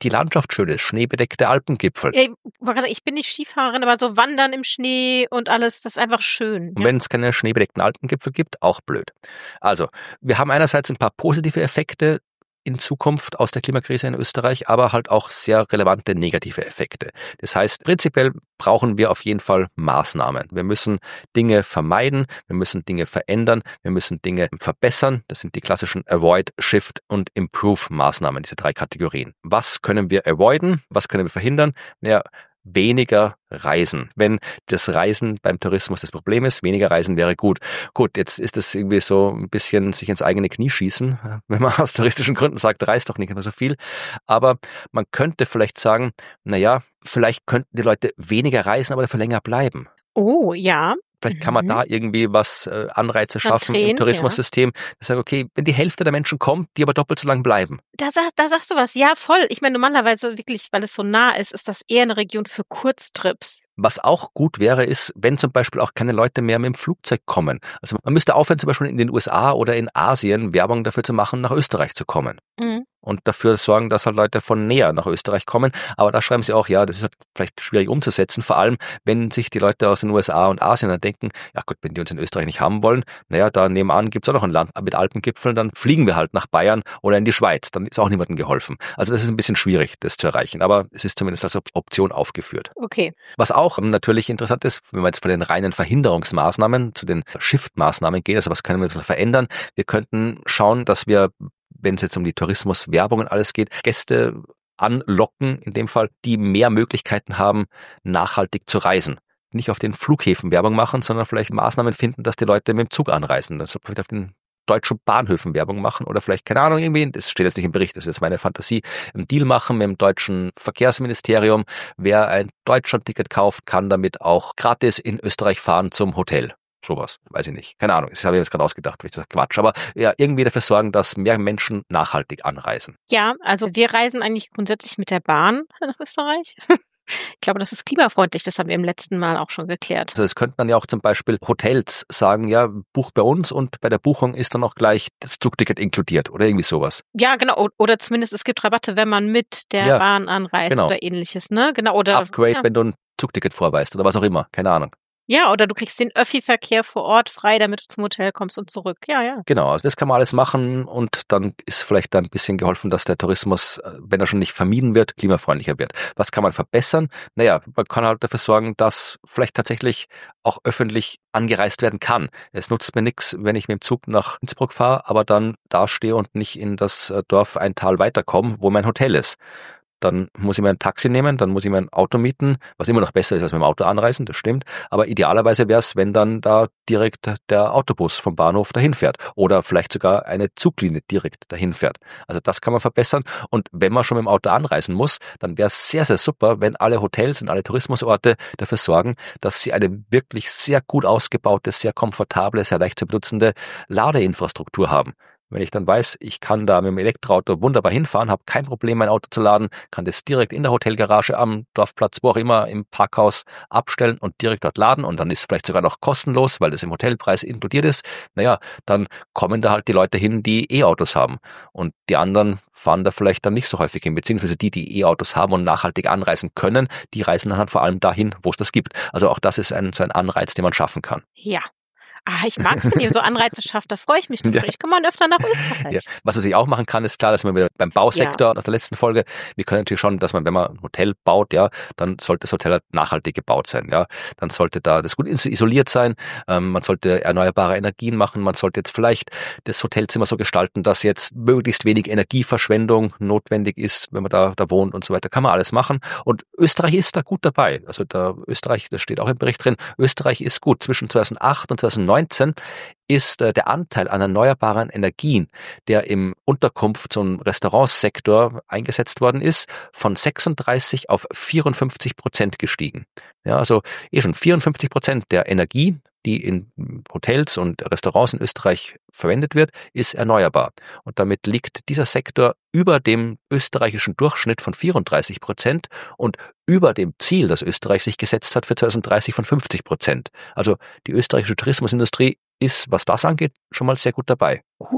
die Landschaft schön ist, schneebedeckte Alpengipfel. Ja, ich bin nicht Skifahrerin, aber so Wandern im Schnee und alles, das ist einfach schön. Und ja. Wenn es keine schneebedeckten Alpengipfel gibt, auch blöd. Also, wir haben einerseits ein paar positive Effekte in Zukunft aus der Klimakrise in Österreich, aber halt auch sehr relevante negative Effekte. Das heißt, prinzipiell brauchen wir auf jeden Fall Maßnahmen. Wir müssen Dinge vermeiden, wir müssen Dinge verändern, wir müssen Dinge verbessern. Das sind die klassischen Avoid, Shift und Improve Maßnahmen, diese drei Kategorien. Was können wir avoiden? Was können wir verhindern? Ja, weniger Reisen. Wenn das Reisen beim Tourismus das Problem ist, weniger Reisen wäre gut. Gut, jetzt ist das irgendwie so ein bisschen sich ins eigene Knie schießen, wenn man aus touristischen Gründen sagt, reist doch nicht mehr so viel. Aber man könnte vielleicht sagen, naja, vielleicht könnten die Leute weniger reisen, aber dafür länger bleiben. Oh, ja. Vielleicht kann man mhm. da irgendwie was äh, Anreize schaffen Tränen, im Tourismussystem. Ja. Das sagt, okay, wenn die Hälfte der Menschen kommt, die aber doppelt so lang bleiben. Da, da sagst du was, ja voll. Ich meine, normalerweise wirklich, weil es so nah ist, ist das eher eine Region für Kurztrips. Was auch gut wäre, ist, wenn zum Beispiel auch keine Leute mehr mit dem Flugzeug kommen. Also man müsste aufhören, zum Beispiel in den U S A oder in Asien Werbung dafür zu machen, nach Österreich zu kommen. Mhm. Und dafür sorgen, dass halt Leute von näher nach Österreich kommen. Aber da schreiben sie auch, ja, das ist halt vielleicht schwierig umzusetzen. Vor allem, wenn sich die Leute aus den U S A und Asien dann denken, ja gut, wenn die uns in Österreich nicht haben wollen, naja, da nebenan gibt's auch noch ein Land mit Alpengipfeln, dann fliegen wir halt nach Bayern oder in die Schweiz. Dann ist auch niemandem geholfen. Also das ist ein bisschen schwierig, das zu erreichen. Aber es ist zumindest als Option aufgeführt. Okay. Was auch natürlich interessant ist, wenn wir jetzt von den reinen Verhinderungsmaßnahmen zu den Shift-Maßnahmen gehen, also was können wir jetzt verändern? Wir könnten schauen, dass wir, wenn es jetzt um die Tourismuswerbung und alles geht, Gäste anlocken, in dem Fall, die mehr Möglichkeiten haben, nachhaltig zu reisen. Nicht auf den Flughäfen Werbung machen, sondern vielleicht Maßnahmen finden, dass die Leute mit dem Zug anreisen. Das vielleicht auf den deutschen Bahnhöfen Werbung machen oder vielleicht, keine Ahnung, irgendwie, das steht jetzt nicht im Bericht, das ist jetzt meine Fantasie, einen Deal machen mit dem deutschen Verkehrsministerium. Wer ein Deutschlandticket kauft, kann damit auch gratis in Österreich fahren zum Hotel. Sowas, weiß ich nicht. Keine Ahnung, das habe ich jetzt gerade ausgedacht, das ist Quatsch. Aber ja, irgendwie dafür sorgen, dass mehr Menschen nachhaltig anreisen. Ja, also wir reisen eigentlich grundsätzlich mit der Bahn nach Österreich. Ich glaube, das ist klimafreundlich, das haben wir im letzten Mal auch schon geklärt. Also es könnten dann ja auch zum Beispiel Hotels sagen, ja, bucht bei uns und bei der Buchung ist dann auch gleich das Zugticket inkludiert oder irgendwie sowas. Ja, genau, oder zumindest es gibt Rabatte, wenn man mit der ja, Bahn anreist genau. oder ähnliches, ne? Genau, oder Upgrade, ja. wenn du ein Zugticket vorweist oder was auch immer, keine Ahnung. Ja, oder du kriegst den Öffi-Verkehr vor Ort frei, damit du zum Hotel kommst und zurück. Ja, ja. Genau, also das kann man alles machen und dann ist vielleicht da ein bisschen geholfen, dass der Tourismus, wenn er schon nicht vermieden wird, klimafreundlicher wird. Was kann man verbessern? Naja, man kann halt dafür sorgen, dass vielleicht tatsächlich auch öffentlich angereist werden kann. Es nutzt mir nichts, wenn ich mit dem Zug nach Innsbruck fahre, aber dann da stehe und nicht in das Dorf ein Tal weiterkomme, wo mein Hotel ist. Dann muss ich mir ein Taxi nehmen, dann muss ich mir ein Auto mieten, was immer noch besser ist, als mit dem Auto anreisen, das stimmt. Aber idealerweise wäre es, wenn dann da direkt der Autobus vom Bahnhof dahin fährt oder vielleicht sogar eine Zuglinie direkt dahin fährt. Also das kann man verbessern. Und wenn man schon mit dem Auto anreisen muss, dann wäre es sehr, sehr super, wenn alle Hotels und alle Tourismusorte dafür sorgen, dass sie eine wirklich sehr gut ausgebaute, sehr komfortable, sehr leicht zu benutzende Ladeinfrastruktur haben. Wenn ich dann weiß, ich kann da mit dem Elektroauto wunderbar hinfahren, habe kein Problem, mein Auto zu laden, kann das direkt in der Hotelgarage am Dorfplatz, wo auch immer, im Parkhaus abstellen und direkt dort laden und dann ist es vielleicht sogar noch kostenlos, weil das im Hotelpreis inkludiert ist. Naja, dann kommen da halt die Leute hin, die E-Autos haben und die anderen fahren da vielleicht dann nicht so häufig hin, beziehungsweise die, die E-Autos haben und nachhaltig anreisen können, die reisen dann halt vor allem dahin, wo es das gibt. Also auch das ist ein, so ein Anreiz, den man schaffen kann. Ja. Ah, ich mag es, wenn ihr so Anreize schafft, da freue ich mich drüber. Ja. Ich komme mal öfter nach Österreich. Ja. Was man sich auch machen kann, ist klar, dass man wieder beim Bausektor ja. nach der letzten Folge, wir können natürlich schon, dass man, wenn man ein Hotel baut, ja, dann sollte das Hotel halt nachhaltig gebaut sein, ja. Dann sollte da das gut isoliert sein, ähm, man sollte erneuerbare Energien machen, man sollte jetzt vielleicht das Hotelzimmer so gestalten, dass jetzt möglichst wenig Energieverschwendung notwendig ist, wenn man da, da wohnt und so weiter. Kann man alles machen. Und Österreich ist da gut dabei. Also da Österreich, das steht auch im Bericht drin, Österreich ist gut. Zwischen zweitausendacht und zweitausendneunzehn ist äh, der Anteil an erneuerbaren Energien, der im Unterkunfts- und Restaurantsektor eingesetzt worden ist, von sechsunddreißig auf vierundfünfzig Prozent gestiegen. Ja, also eh schon vierundfünfzig Prozent der Energie, die in Hotels und Restaurants in Österreich verwendet wird, ist erneuerbar. Und damit liegt dieser Sektor über dem österreichischen Durchschnitt von vierunddreißig Prozent und über dem Ziel, das Österreich sich gesetzt hat für zweitausenddreißig von fünfzig Prozent. Also die österreichische Tourismusindustrie ist, was das angeht, schon mal sehr gut dabei. Gut, gut, gut.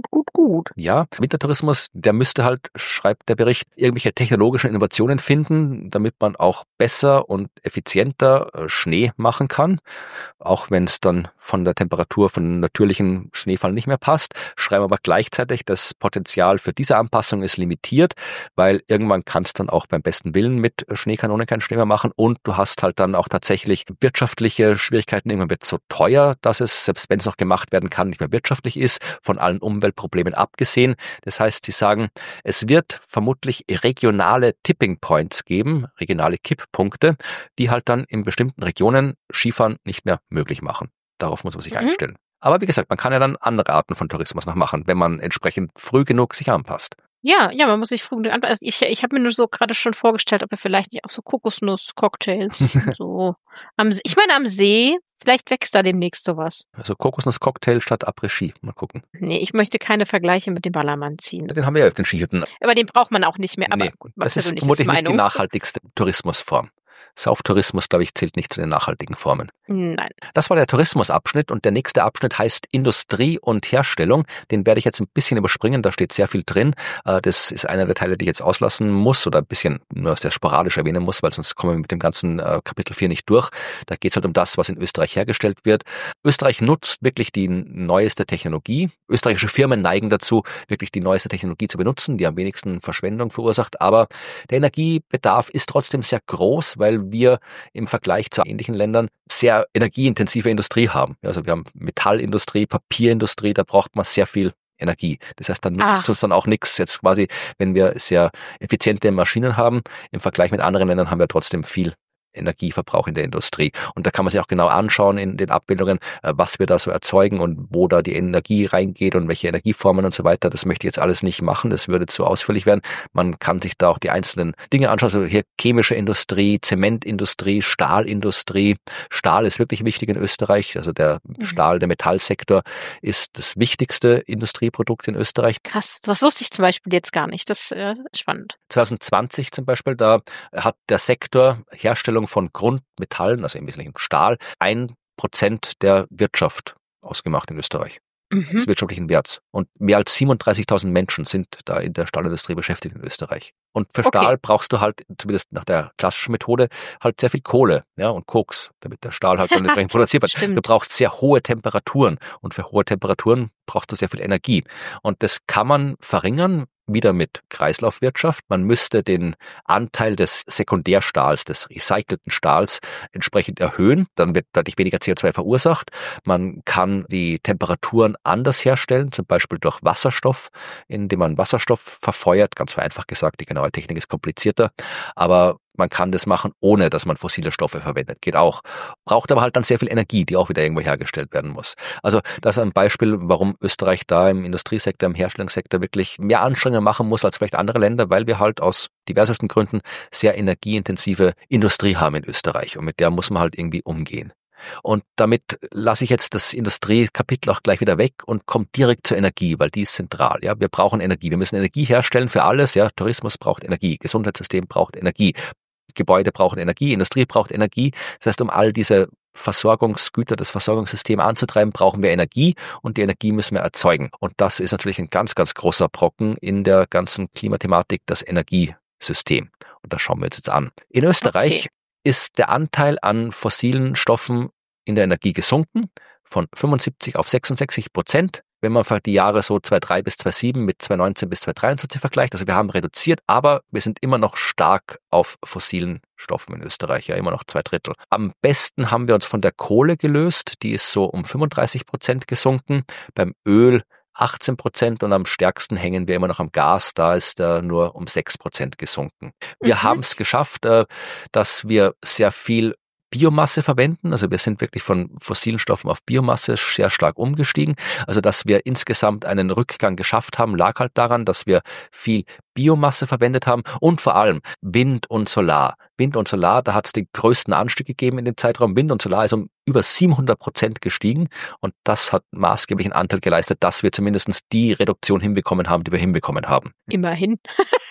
gut. Ja, Wintertourismus, der müsste halt, schreibt der Bericht, irgendwelche technologischen Innovationen finden, damit man auch besser und effizienter Schnee machen kann. Auch wenn es dann von der Temperatur, von dem natürlichen Schneefall nicht mehr passt. Schreiben aber gleichzeitig, das Potenzial für diese Anpassung ist limitiert, weil irgendwann kannst du dann auch beim besten Willen mit Schneekanonen keinen Schnee mehr machen und du hast halt dann auch tatsächlich wirtschaftliche Schwierigkeiten. Irgendwann wird es so teuer, dass es, selbst wenn es noch gemacht werden kann, nicht mehr wirtschaftlich ist, von allen Umweltproblemen abgesehen. Das heißt, sie sagen, es wird vermutlich regionale Tipping Points geben, regionale Kipppunkte, die halt dann in bestimmten Regionen Skifahren nicht mehr möglich machen. Darauf muss man sich mhm. einstellen. Aber wie gesagt, man kann ja dann andere Arten von Tourismus noch machen, wenn man entsprechend früh genug sich anpasst. Ja, ja, man muss sich früh genug anpassen. Also ich, ich habe mir nur so gerade schon vorgestellt, ob wir vielleicht nicht auch so Kokosnuss-Cocktails so am See, ich meine am See, vielleicht wächst da demnächst sowas. Also Kokosnuss-Cocktail statt Après-Ski. Mal gucken. Nee, ich möchte keine Vergleiche mit dem Ballermann ziehen. Ja, den haben wir ja auf den Skihütten. Aber den braucht man auch nicht mehr. Aber nee, gut, das ist vermutlich nicht die nachhaltigste Tourismusform. Sauftourismus, glaube ich, zählt nicht zu den nachhaltigen Formen. Nein. Das war der Tourismusabschnitt und der nächste Abschnitt heißt Industrie und Herstellung. Den werde ich jetzt ein bisschen überspringen, da steht sehr viel drin. Das ist einer der Teile, die ich jetzt auslassen muss oder ein bisschen nur sehr sporadisch erwähnen muss, weil sonst kommen wir mit dem ganzen Kapitel vier nicht durch. Da geht es halt um das, was in Österreich hergestellt wird. Österreich nutzt wirklich die neueste Technologie. Österreichische Firmen neigen dazu, wirklich die neueste Technologie zu benutzen, die am wenigsten Verschwendung verursacht. Aber der Energiebedarf ist trotzdem sehr groß, weil wir im Vergleich zu ähnlichen Ländern sehr energieintensive Industrie haben. Also wir haben Metallindustrie, Papierindustrie, da braucht man sehr viel Energie. Das heißt, dann nutzt ah. uns dann auch nichts jetzt quasi, wenn wir sehr effiziente Maschinen haben. Im Vergleich mit anderen Ländern haben wir trotzdem viel Energieverbrauch in der Industrie. Und da kann man sich auch genau anschauen in den Abbildungen, was wir da so erzeugen und wo da die Energie reingeht und welche Energieformen und so weiter. Das möchte ich jetzt alles nicht machen, das würde zu ausführlich werden. Man kann sich da auch die einzelnen Dinge anschauen, also hier chemische Industrie, Zementindustrie, Stahlindustrie. Stahl ist wirklich wichtig in Österreich, also der mhm. Stahl, der Metallsektor ist das wichtigste Industrieprodukt in Österreich. Krass, was wusste ich zum Beispiel jetzt gar nicht, das ist äh, spannend. zwanzig zwanzig zum Beispiel, da hat der Sektor Herstellung von Grundmetallen, also im Wesentlichen Stahl, ein Prozent der Wirtschaft ausgemacht in Österreich. Mhm. Des wirtschaftlichen Werts. Und mehr als siebenunddreißigtausend Menschen sind da in der Stahlindustrie beschäftigt in Österreich. Und für Stahl okay. brauchst du halt, zumindest nach der klassischen Methode, halt sehr viel Kohle, ja, und Koks, damit der Stahl halt dann entsprechend produziert wird. Stimmt. Du brauchst sehr hohe Temperaturen und für hohe Temperaturen brauchst du sehr viel Energie. Und das kann man verringern, wieder mit Kreislaufwirtschaft. Man müsste den Anteil des Sekundärstahls, des recycelten Stahls entsprechend erhöhen. Dann wird deutlich weniger C O zwei verursacht. Man kann die Temperaturen anders herstellen, zum Beispiel durch Wasserstoff, indem man Wasserstoff verfeuert. Ganz vereinfacht gesagt, die genaue Technik ist komplizierter. Aber man kann das machen, ohne dass man fossile Stoffe verwendet. Geht auch. Braucht aber halt dann sehr viel Energie, die auch wieder irgendwo hergestellt werden muss. Also das ist ein Beispiel, warum Österreich da im Industriesektor, im Herstellungssektor wirklich mehr Anstrengungen machen muss als vielleicht andere Länder, weil wir halt aus diversesten Gründen sehr energieintensive Industrie haben in Österreich. Und mit der muss man halt irgendwie umgehen. Und damit lasse ich jetzt das Industriekapitel auch gleich wieder weg und komme direkt zur Energie, weil die ist zentral. Ja, wir brauchen Energie. Wir müssen Energie herstellen für alles. Ja, Tourismus braucht Energie, Gesundheitssystem braucht Energie, Gebäude brauchen Energie, Industrie braucht Energie. Das heißt, um all diese Versorgungsgüter, das Versorgungssystem anzutreiben, brauchen wir Energie und die Energie müssen wir erzeugen. Und das ist natürlich ein ganz, ganz großer Brocken in der ganzen Klimathematik, das Energiesystem. Und das schauen wir uns jetzt an. In Österreich okay. ist der Anteil an fossilen Stoffen in der Energie gesunken von fünfundsiebzig auf sechsundsechzig Prozent. Wenn man die Jahre so zweitausenddrei bis zweitausendsieben mit zweitausendneunzehn bis zweitausenddreiundzwanzig vergleicht, also wir haben reduziert, aber wir sind immer noch stark auf fossilen Stoffen in Österreich, ja immer noch zwei Drittel. Am besten haben wir uns von der Kohle gelöst, die ist so um fünfunddreißig Prozent gesunken, beim Öl achtzehn Prozent und am stärksten hängen wir immer noch am Gas, da ist er nur um sechs Prozent gesunken. Wir mhm. haben es geschafft, dass wir sehr viel Biomasse verwenden, also wir sind wirklich von fossilen Stoffen auf Biomasse sehr stark umgestiegen, also dass wir insgesamt einen Rückgang geschafft haben, lag halt daran, dass wir viel Biomasse verwendet haben und vor allem Wind und Solar. Wind und Solar, da hat es den größten Anstieg gegeben in dem Zeitraum. Wind und Solar ist um über siebenhundert Prozent gestiegen und das hat maßgeblichen Anteil geleistet, dass wir zumindest die Reduktion hinbekommen haben, die wir hinbekommen haben. Immerhin.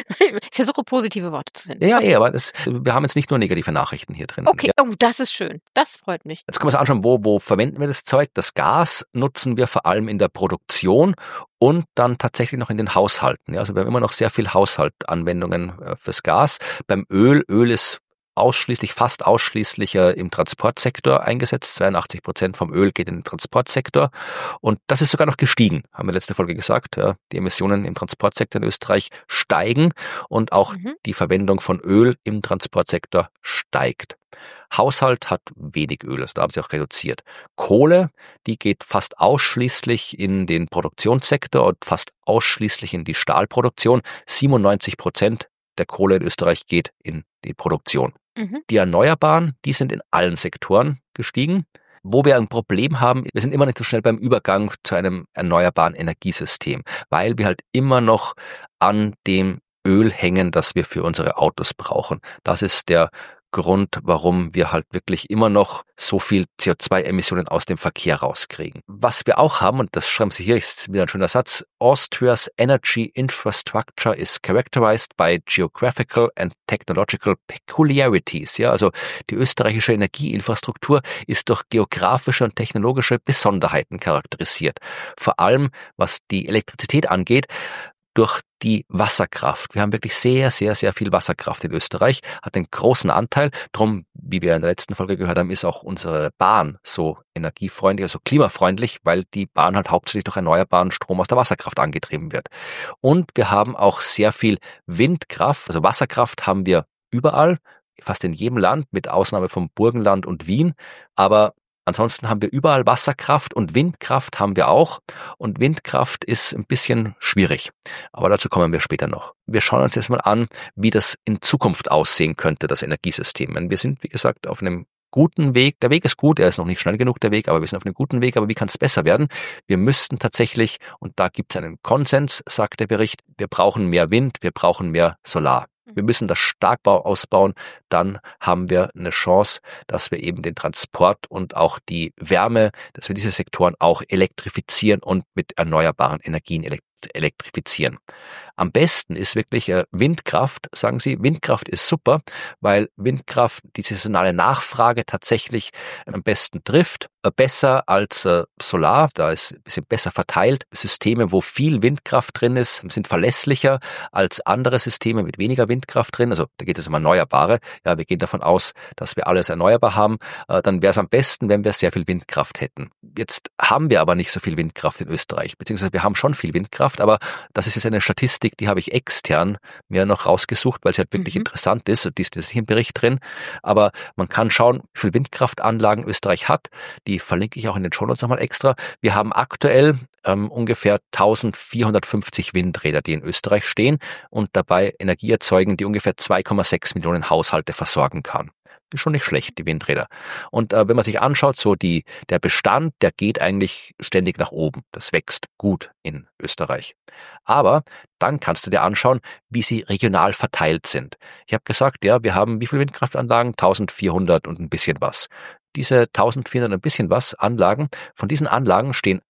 Ich versuche positive Worte zu finden. Ja, ja, aber das, wir haben jetzt nicht nur negative Nachrichten hier drin. Okay, ja. oh, das ist schön. Das freut mich. Jetzt können wir uns anschauen, wo, wo verwenden wir das Zeug? Das Gas nutzen wir vor allem in der Produktion und dann tatsächlich noch in den Haushalten. Ja, also wir haben immer noch sehr viel Haushaltanwendungen fürs Gas. Beim Öl, Öl ist ausschließlich, fast ausschließlich äh, im Transportsektor eingesetzt. zweiundachtzig Prozent vom Öl geht in den Transportsektor und das ist sogar noch gestiegen, haben wir letzte Folge gesagt. Ja, die Emissionen im Transportsektor in Österreich steigen und auch mhm. die Verwendung von Öl im Transportsektor steigt. Haushalt hat wenig Öl, also da haben sie auch reduziert. Kohle, die geht fast ausschließlich in den Produktionssektor und fast ausschließlich in die Stahlproduktion. siebenundneunzig Prozent der Kohle in Österreich geht in die Produktion. Mhm. Die Erneuerbaren, die sind in allen Sektoren gestiegen. Wo wir ein Problem haben, wir sind immer nicht so schnell beim Übergang zu einem erneuerbaren Energiesystem, weil wir halt immer noch an dem Öl hängen, das wir für unsere Autos brauchen. Das ist der Grund, warum wir halt wirklich immer noch so viel C O zwei Emissionen aus dem Verkehr rauskriegen. Was wir auch haben, und das schreiben Sie hier, ist wieder ein schöner Satz, Austria's energy infrastructure is characterized by geographical and technological peculiarities. Ja, also die österreichische Energieinfrastruktur ist durch geografische und technologische Besonderheiten charakterisiert. Vor allem, was die Elektrizität angeht, durch die Wasserkraft. Wir haben wirklich sehr, sehr, sehr viel Wasserkraft in Österreich, hat einen großen Anteil. Drum, wie wir in der letzten Folge gehört haben, ist auch unsere Bahn so energiefreundlich, also klimafreundlich, weil die Bahn halt hauptsächlich durch erneuerbaren Strom aus der Wasserkraft angetrieben wird. Und wir haben auch sehr viel Windkraft, also Wasserkraft haben wir überall, fast in jedem Land, mit Ausnahme vom Burgenland und Wien, aber ansonsten haben wir überall Wasserkraft und Windkraft haben wir auch. Und Windkraft ist ein bisschen schwierig. Aber dazu kommen wir später noch. Wir schauen uns jetzt mal an, wie das in Zukunft aussehen könnte, das Energiesystem. Wir sind, wie gesagt, auf einem guten Weg. Der Weg ist gut, er ist noch nicht schnell genug, der Weg, aber wir sind auf einem guten Weg. Aber wie kann es besser werden? Wir müssten tatsächlich, und da gibt es einen Konsens, sagt der Bericht, wir brauchen mehr Wind, wir brauchen mehr Solar. Wir müssen das stark ausbauen, dann haben wir eine Chance, dass wir eben den Transport und auch die Wärme, dass wir diese Sektoren auch elektrifizieren und mit erneuerbaren Energien elektrifizieren. Am besten ist wirklich Windkraft, sagen Sie. Windkraft ist super, weil Windkraft die saisonale Nachfrage tatsächlich am besten trifft. Besser als Solar, da ist ein bisschen besser verteilt. Systeme, wo viel Windkraft drin ist, sind verlässlicher als andere Systeme mit weniger Windkraft drin. Also da geht es um Erneuerbare. Ja, wir gehen davon aus, dass wir alles erneuerbar haben. Dann wäre es am besten, wenn wir sehr viel Windkraft hätten. Jetzt haben wir aber nicht so viel Windkraft in Österreich, beziehungsweise wir haben schon viel Windkraft, aber das ist jetzt eine Statistik, die habe ich extern mir noch rausgesucht, weil sie halt wirklich mhm. interessant ist. Und die ist nicht im Bericht drin. Aber man kann schauen, wie viel Windkraftanlagen Österreich hat. Die verlinke ich auch in den Shownotes nochmal extra. Wir haben aktuell ähm, ungefähr eintausendvierhundertfünfzig Windräder, die in Österreich stehen und dabei Energie erzeugen, die ungefähr zwei Komma sechs Millionen Haushalte versorgen kann. Ist schon nicht schlecht, die Windräder. Und äh, wenn man sich anschaut, so die der Bestand, der geht eigentlich ständig nach oben. Das wächst gut in Österreich. Aber dann kannst du dir anschauen, wie sie regional verteilt sind. Ich habe gesagt, ja, wir haben wie viele Windkraftanlagen? eintausendvierhundert und ein bisschen was. Diese eintausendvierhundert und ein bisschen was Anlagen, von diesen Anlagen stehen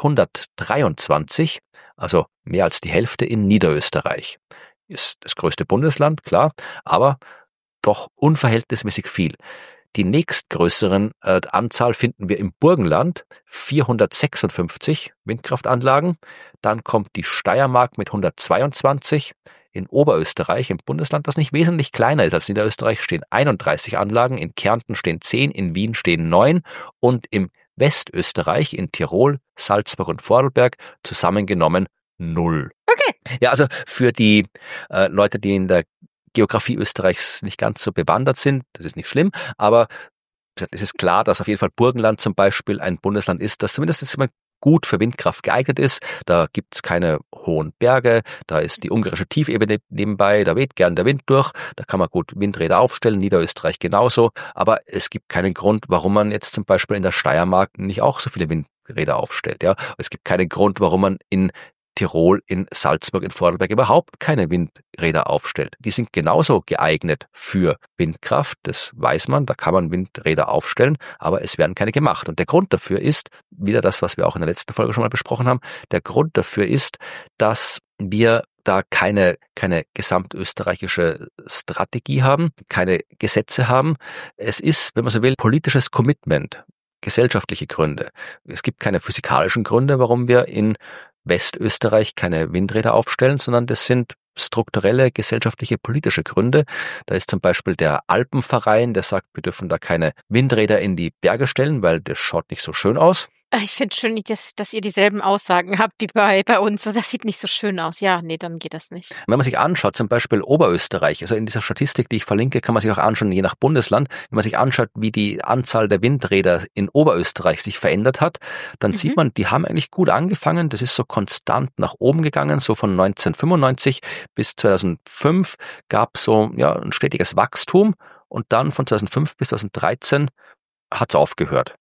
achthundertdreiundzwanzig, also mehr als die Hälfte in Niederösterreich. Ist das größte Bundesland, klar, aber doch unverhältnismäßig viel. Die nächstgrößeren äh, Anzahl finden wir im Burgenland, vierhundertsechsundfünfzig Windkraftanlagen. Dann kommt die Steiermark mit hundertzweiundzwanzig. In Oberösterreich, im Bundesland, das nicht wesentlich kleiner ist als Niederösterreich, stehen einunddreißig Anlagen. In Kärnten stehen zehn, in Wien stehen neun. Und im Westösterreich, in Tirol, Salzburg und Vorarlberg, zusammengenommen null. Okay. Ja, also für die äh, Leute, die in der Geografie Österreichs nicht ganz so bewandert sind, das ist nicht schlimm, aber es ist klar, dass auf jeden Fall Burgenland zum Beispiel ein Bundesland ist, das zumindest jetzt immer gut für Windkraft geeignet ist. Da gibt es keine hohen Berge, da ist die ungarische Tiefebene nebenbei, da weht gern der Wind durch, da kann man gut Windräder aufstellen, Niederösterreich genauso, aber es gibt keinen Grund, warum man jetzt zum Beispiel in der Steiermark nicht auch so viele Windräder aufstellt. Ja, es gibt keinen Grund, warum man in Tirol, in Salzburg, in Vorarlberg überhaupt keine Windräder aufstellt. Die sind genauso geeignet für Windkraft, das weiß man, da kann man Windräder aufstellen, aber es werden keine gemacht. Und der Grund dafür ist, wieder das, was wir auch in der letzten Folge schon mal besprochen haben, der Grund dafür ist, dass wir da keine, keine gesamtösterreichische Strategie haben, keine Gesetze haben. Es ist, wenn man so will, politisches Commitment, gesellschaftliche Gründe. Es gibt keine physikalischen Gründe, warum wir in Westösterreich keine Windräder aufstellen, sondern das sind strukturelle, gesellschaftliche, politische Gründe. Da ist zum Beispiel der Alpenverein, der sagt, wir dürfen da keine Windräder in die Berge stellen, weil das schaut nicht so schön aus. Ich finde schön, dass, dass ihr dieselben Aussagen habt, die bei, bei uns. So, das sieht nicht so schön aus. Ja, nee, dann geht das nicht. Wenn man sich anschaut, zum Beispiel Oberösterreich, also in dieser Statistik, die ich verlinke, kann man sich auch anschauen, je nach Bundesland. Wenn man sich anschaut, wie die Anzahl der Windräder in Oberösterreich sich verändert hat, dann mhm. sieht man, die haben eigentlich gut angefangen. Das ist so konstant nach oben gegangen, so von neunzehnhundertfünfundneunzig bis zweitausendfünf gab es so ja, ein stetiges Wachstum und dann von zweitausendfünf bis zweitausenddreizehn hat es aufgehört.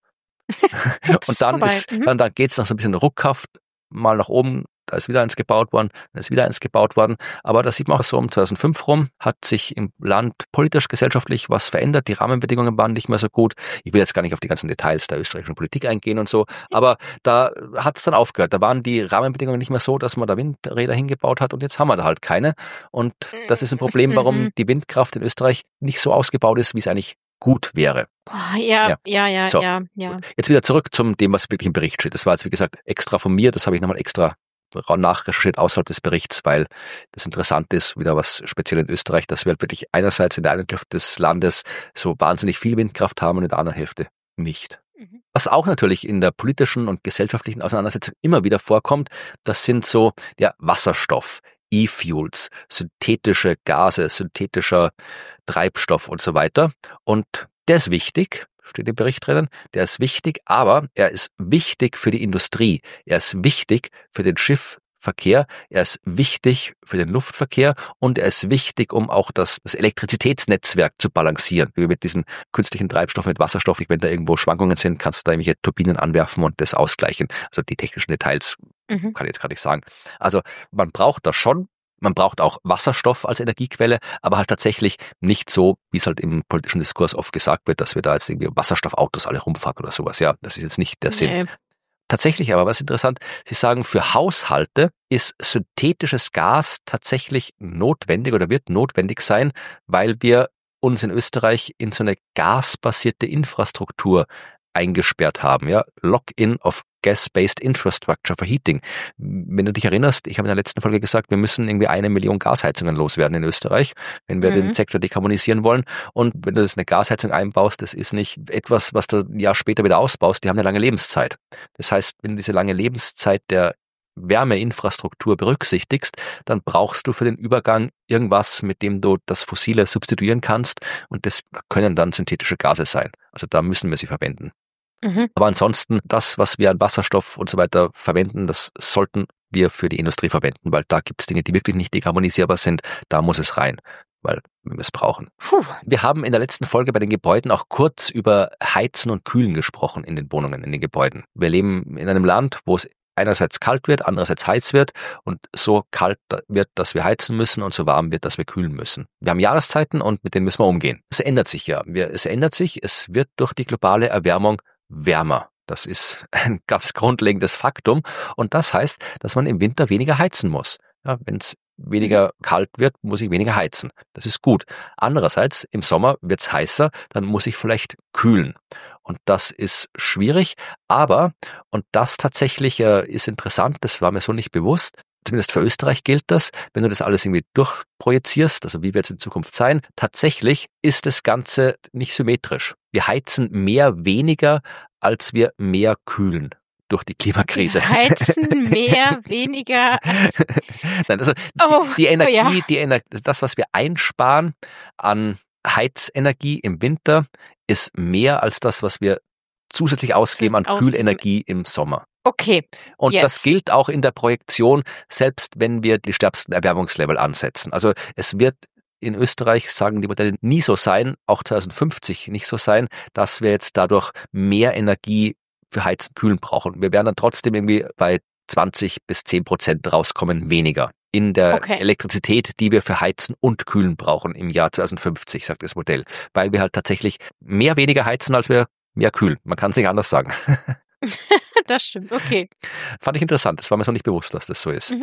Ups, und dann, ist, mhm. dann, dann geht es noch so ein bisschen ruckhaft mal nach oben, da ist wieder eins gebaut worden, dann ist wieder eins gebaut worden, aber da sieht man auch so um zweitausendfünf rum, hat sich im Land politisch, gesellschaftlich was verändert, die Rahmenbedingungen waren nicht mehr so gut. Ich will jetzt gar nicht auf die ganzen Details der österreichischen Politik eingehen und so, aber da hat es dann aufgehört, da waren die Rahmenbedingungen nicht mehr so, dass man da Windräder hingebaut hat und jetzt haben wir da halt keine und das ist ein Problem, warum die Windkraft in Österreich nicht so ausgebaut ist, wie es eigentlich gut wäre. Boah, ja, ja, ja, ja, so. ja, ja. Jetzt wieder zurück zum dem, was wirklich im Bericht steht. Das war jetzt, wie gesagt, extra von mir, das habe ich nochmal extra nachrecherchiert außerhalb des Berichts, weil das interessant ist, wieder was speziell in Österreich, dass wir halt wirklich einerseits in der einen Hälfte des Landes so wahnsinnig viel Windkraft haben und in der anderen Hälfte nicht. Mhm. Was auch natürlich in der politischen und gesellschaftlichen Auseinandersetzung immer wieder vorkommt, das sind so ja Wasserstoff, E-Fuels, synthetische Gase, synthetischer Treibstoff und so weiter. Und der ist wichtig, steht im Bericht drinnen, der ist wichtig, aber er ist wichtig für die Industrie. Er ist wichtig für den Schiffverkehr, er ist wichtig für den Luftverkehr und er ist wichtig, um auch das, das Elektrizitätsnetzwerk zu balancieren. Wie mit diesen künstlichen Treibstoffen mit Wasserstoff, wenn da irgendwo Schwankungen sind, kannst du da irgendwelche Turbinen anwerfen und das ausgleichen. Also die technischen Details mhm. kann ich jetzt gerade nicht sagen. Also man braucht das schon. Man braucht auch Wasserstoff als Energiequelle, aber halt tatsächlich nicht so, wie es halt im politischen Diskurs oft gesagt wird, dass wir da jetzt irgendwie Wasserstoffautos alle rumfahren oder sowas. Ja, das ist jetzt nicht der Sinn. Nee. Tatsächlich aber, was interessant, Sie sagen, für Haushalte ist synthetisches Gas tatsächlich notwendig oder wird notwendig sein, weil wir uns in Österreich in so eine gasbasierte Infrastruktur eingesperrt haben. Ja, Lock-in of Gas-Based Infrastructure for Heating. Wenn du dich erinnerst, ich habe in der letzten Folge gesagt, wir müssen irgendwie eine Million Gasheizungen loswerden in Österreich, wenn wir mhm. den Sektor dekarbonisieren wollen. Und wenn du das eine Gasheizung einbaust, das ist nicht etwas, was du ein Jahr später wieder ausbaust, die haben eine lange Lebenszeit. Das heißt, wenn du diese lange Lebenszeit der Wärmeinfrastruktur berücksichtigst, dann brauchst du für den Übergang irgendwas, mit dem du das Fossile substituieren kannst und das können dann synthetische Gase sein. Also da müssen wir sie verwenden. Mhm. Aber ansonsten, das, was wir an Wasserstoff und so weiter verwenden, das sollten wir für die Industrie verwenden, weil da gibt es Dinge, die wirklich nicht dekarbonisierbar sind, da muss es rein, weil wir es brauchen. Puh. Wir haben in der letzten Folge bei den Gebäuden auch kurz über Heizen und Kühlen gesprochen in den Wohnungen, in den Gebäuden. Wir leben in einem Land, wo es einerseits kalt wird, andererseits heiß wird und so kalt wird, dass wir heizen müssen und so warm wird, dass wir kühlen müssen. Wir haben Jahreszeiten und mit denen müssen wir umgehen. Es ändert sich ja. Wir, es ändert sich, es wird durch die globale Erwärmung wärmer. Das ist ein ganz grundlegendes Faktum und das heißt, dass man im Winter weniger heizen muss. Ja, wenn es weniger kalt wird, muss ich weniger heizen. Das ist gut. Andererseits, im Sommer wird es heißer, dann muss ich vielleicht kühlen. Und das ist schwierig, aber, und das tatsächlich äh, ist interessant, das war mir so nicht bewusst, zumindest für Österreich gilt das, wenn du das alles irgendwie durchprojizierst, also wie wird es in Zukunft sein, tatsächlich ist das Ganze nicht symmetrisch. Wir heizen mehr weniger, als wir mehr kühlen durch die Klimakrise. Wir heizen mehr weniger. Nein, also oh, die, die Energie, oh ja. die Energie, das, was wir einsparen an Heizenergie im Winter, ist mehr als das, was wir zusätzlich ausgeben an ausgeben. Kühlenergie im Sommer. Okay. Und yes. das gilt auch in der Projektion, selbst wenn wir die stärksten Erwärmungslevel ansetzen. Also es wird in Österreich, sagen die Modelle, nie so sein, auch zweitausendfünfzig nicht so sein, dass wir jetzt dadurch mehr Energie für Heizen, Kühlen brauchen. Wir werden dann trotzdem irgendwie bei zwanzig bis zehn Prozent rauskommen weniger in der okay. Elektrizität, die wir für Heizen und Kühlen brauchen im Jahr zweitausendfünfzig, sagt das Modell. Weil wir halt tatsächlich mehr weniger heizen, als wir mehr kühlen. Man kann es nicht anders sagen. Das stimmt, okay. Fand ich interessant. Das war mir so nicht bewusst, dass das so ist. Mhm.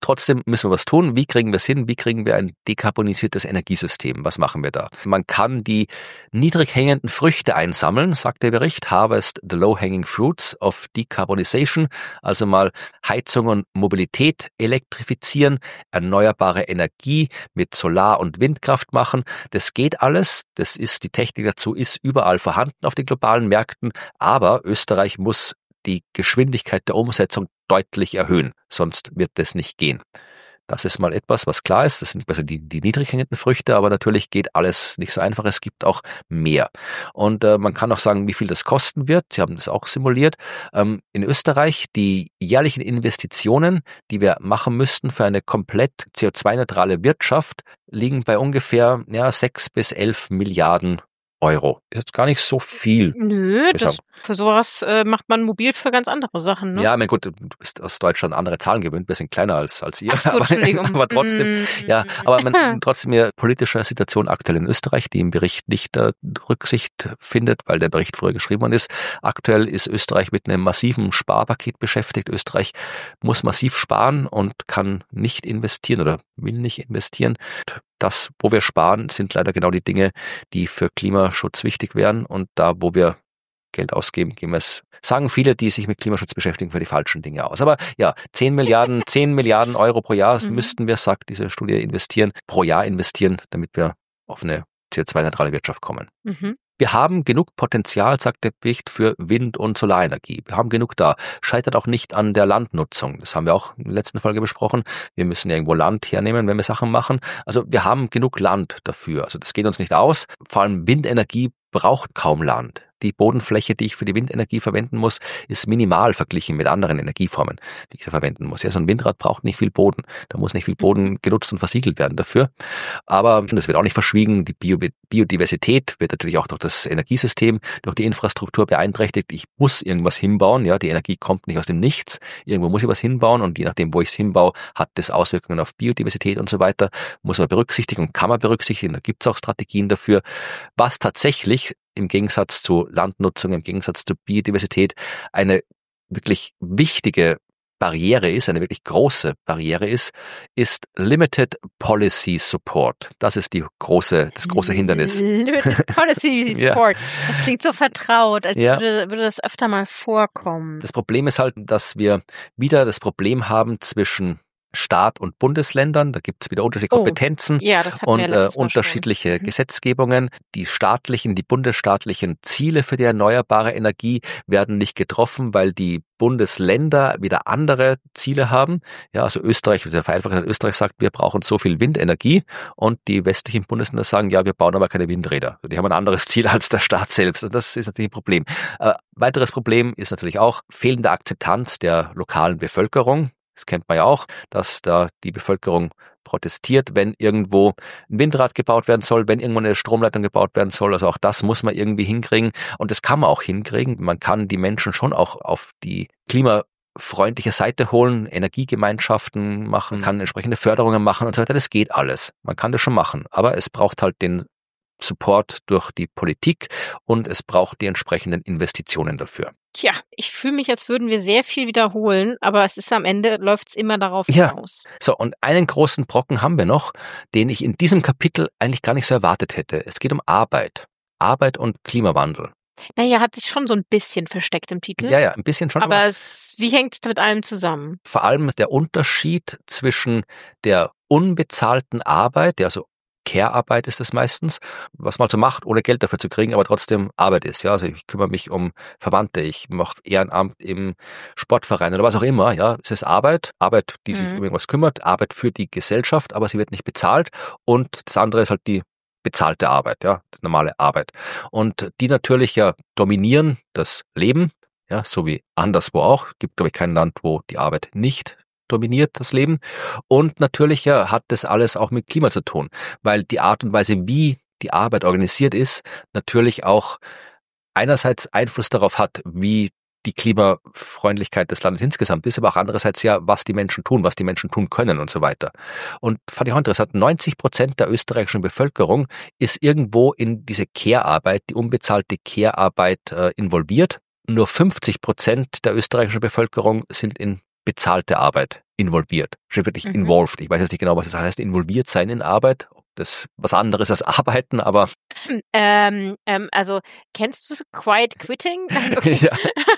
Trotzdem müssen wir was tun. Wie kriegen wir es hin? Wie kriegen wir ein dekarbonisiertes Energiesystem? Was machen wir da? Man kann die niedrig hängenden Früchte einsammeln, sagt der Bericht. Harvest the low-hanging fruits of decarbonization. Also mal Heizung und Mobilität elektrifizieren, erneuerbare Energie mit Solar- und Windkraft machen. Das geht alles. Das ist, die Technik dazu ist überall vorhanden auf den globalen Märkten. Aber Österreich muss die Geschwindigkeit der Umsetzung deutlich erhöhen, sonst wird das nicht gehen. Das ist mal etwas, was klar ist. Das sind also die, die niedrig hängenden Früchte, aber natürlich geht alles nicht so einfach. Es gibt auch mehr. Und äh, man kann auch sagen, wie viel das kosten wird. Sie haben das auch simuliert. Ähm, in Österreich, die jährlichen Investitionen, die wir machen müssten für eine komplett C O zwei neutrale Wirtschaft, liegen bei ungefähr ja, sechs bis elf Milliarden Euro. Ist jetzt gar nicht so viel. Nö, das, für sowas äh, macht man mobil für ganz andere Sachen, ne? Ja, mein gut, du bist aus Deutschland andere Zahlen gewöhnt, bisschen kleiner als, als ihr. Ach so, aber, Entschuldigung. aber trotzdem, Mm. ja, aber man, trotzdem eine politische Situation aktuell in Österreich, die im Bericht nicht äh, Rücksicht findet, weil der Bericht früher geschrieben worden ist. Aktuell ist Österreich mit einem massiven Sparpaket beschäftigt. Österreich muss massiv sparen und kann nicht investieren oder will nicht investieren. Das, wo wir sparen, sind leider genau die Dinge, die für Klimaschutz wichtig wären. Und da, wo wir Geld ausgeben, geben wir es, sagen viele, die sich mit Klimaschutz beschäftigen, für die falschen Dinge aus. Aber ja, zehn Milliarden, zehn Milliarden Euro pro Jahr mhm. müssten wir, sagt diese Studie, investieren, pro Jahr investieren, damit wir auf eine C O zwei neutrale Wirtschaft kommen. Mhm. Wir haben genug Potenzial, sagt der Bericht, für Wind- und Solarenergie. Wir haben genug da. Scheitert auch nicht an der Landnutzung. Das haben wir auch in der letzten Folge besprochen. Wir müssen ja irgendwo Land hernehmen, wenn wir Sachen machen. Also wir haben genug Land dafür. Also das geht uns nicht aus. Vor allem Windenergie braucht kaum Land. Die Bodenfläche, die ich für die Windenergie verwenden muss, ist minimal verglichen mit anderen Energieformen, die ich da verwenden muss. Ja, so ein Windrad braucht nicht viel Boden. Da muss nicht viel Boden genutzt und versiegelt werden dafür. Aber das wird auch nicht verschwiegen. Die Bio- Biodiversität wird natürlich auch durch das Energiesystem, durch die Infrastruktur beeinträchtigt. Ich muss irgendwas hinbauen. Ja, die Energie kommt nicht aus dem Nichts. Irgendwo muss ich was hinbauen und je nachdem, wo ich es hinbaue, hat das Auswirkungen auf Biodiversität und so weiter. Muss man berücksichtigen und kann man berücksichtigen. Da gibt es auch Strategien dafür. Was tatsächlich im Gegensatz zu Landnutzung, im Gegensatz zur Biodiversität eine wirklich wichtige Barriere ist, eine wirklich große Barriere ist, ist Limited Policy Support. Das ist die große, das große Hindernis. Limited Policy Support. Ja. Das klingt so vertraut, als ja. würde, würde das öfter mal vorkommen. Das Problem ist halt, dass wir wieder das Problem haben zwischen Staat und Bundesländern, da gibt es wieder unterschiedliche Kompetenzen oh, ja, das und äh, unterschiedliche schon. Gesetzgebungen. Die staatlichen, die bundesstaatlichen Ziele für die erneuerbare Energie werden nicht getroffen, weil die Bundesländer wieder andere Ziele haben. Ja, also Österreich, sehr vereinfacht gesagt, Österreich sagt, wir brauchen so viel Windenergie und die westlichen Bundesländer sagen, ja, wir bauen aber keine Windräder. Die haben ein anderes Ziel als der Staat selbst und das ist natürlich ein Problem. Äh, weiteres Problem ist natürlich auch fehlende Akzeptanz der lokalen Bevölkerung. Das kennt man ja auch, dass da die Bevölkerung protestiert, wenn irgendwo ein Windrad gebaut werden soll, wenn irgendwo eine Stromleitung gebaut werden soll. Also auch das muss man irgendwie hinkriegen und das kann man auch hinkriegen. Man kann die Menschen schon auch auf die klimafreundliche Seite holen, Energiegemeinschaften machen, man kann entsprechende Förderungen machen und so weiter. Das geht alles. Man kann das schon machen, aber es braucht halt den Support durch die Politik und es braucht die entsprechenden Investitionen dafür. Tja, ich fühle mich, als würden wir sehr viel wiederholen, aber es ist am Ende, läuft es immer darauf ja. hinaus. So, und einen großen Brocken haben wir noch, den ich in diesem Kapitel eigentlich gar nicht so erwartet hätte. Es geht um Arbeit. Arbeit und Klimawandel. Naja, hat sich schon so ein bisschen versteckt im Titel. Ja, ja, ein bisschen schon. Aber, aber es, wie hängt es mit allem zusammen? Vor allem der Unterschied zwischen der unbezahlten Arbeit, der also Care-Arbeit ist es meistens, was man so macht, ohne Geld dafür zu kriegen, aber trotzdem Arbeit ist. Ja, also ich kümmere mich um Verwandte, ich mache Ehrenamt im Sportverein oder was auch immer. Ja, es ist Arbeit, Arbeit, die sich mhm. um irgendwas kümmert, Arbeit für die Gesellschaft, aber sie wird nicht bezahlt. Und das andere ist halt die bezahlte Arbeit, ja, das normale Arbeit. Und die natürlich ja dominieren das Leben, ja, so wie anderswo auch. Gibt, glaube ich, kein Land, wo die Arbeit nicht dominiert das Leben. Und natürlich ja, hat das alles auch mit Klima zu tun, weil die Art und Weise, wie die Arbeit organisiert ist, natürlich auch einerseits Einfluss darauf hat, wie die Klimafreundlichkeit des Landes insgesamt ist, aber auch andererseits ja, was die Menschen tun, was die Menschen tun können und so weiter. Und fand ich auch interessant, neunzig Prozent der österreichischen Bevölkerung ist irgendwo in diese Care-Arbeit, die unbezahlte Care-Arbeit äh, involviert. Nur fünfzig Prozent der österreichischen Bevölkerung sind in bezahlte Arbeit involviert, steht wirklich Mhm. involved. Ich weiß jetzt nicht genau, was das heißt, involviert sein in Arbeit. Ob das was anderes als arbeiten, aber Ähm, ähm, also kennst du Quiet Quitting? Nein, okay. ja,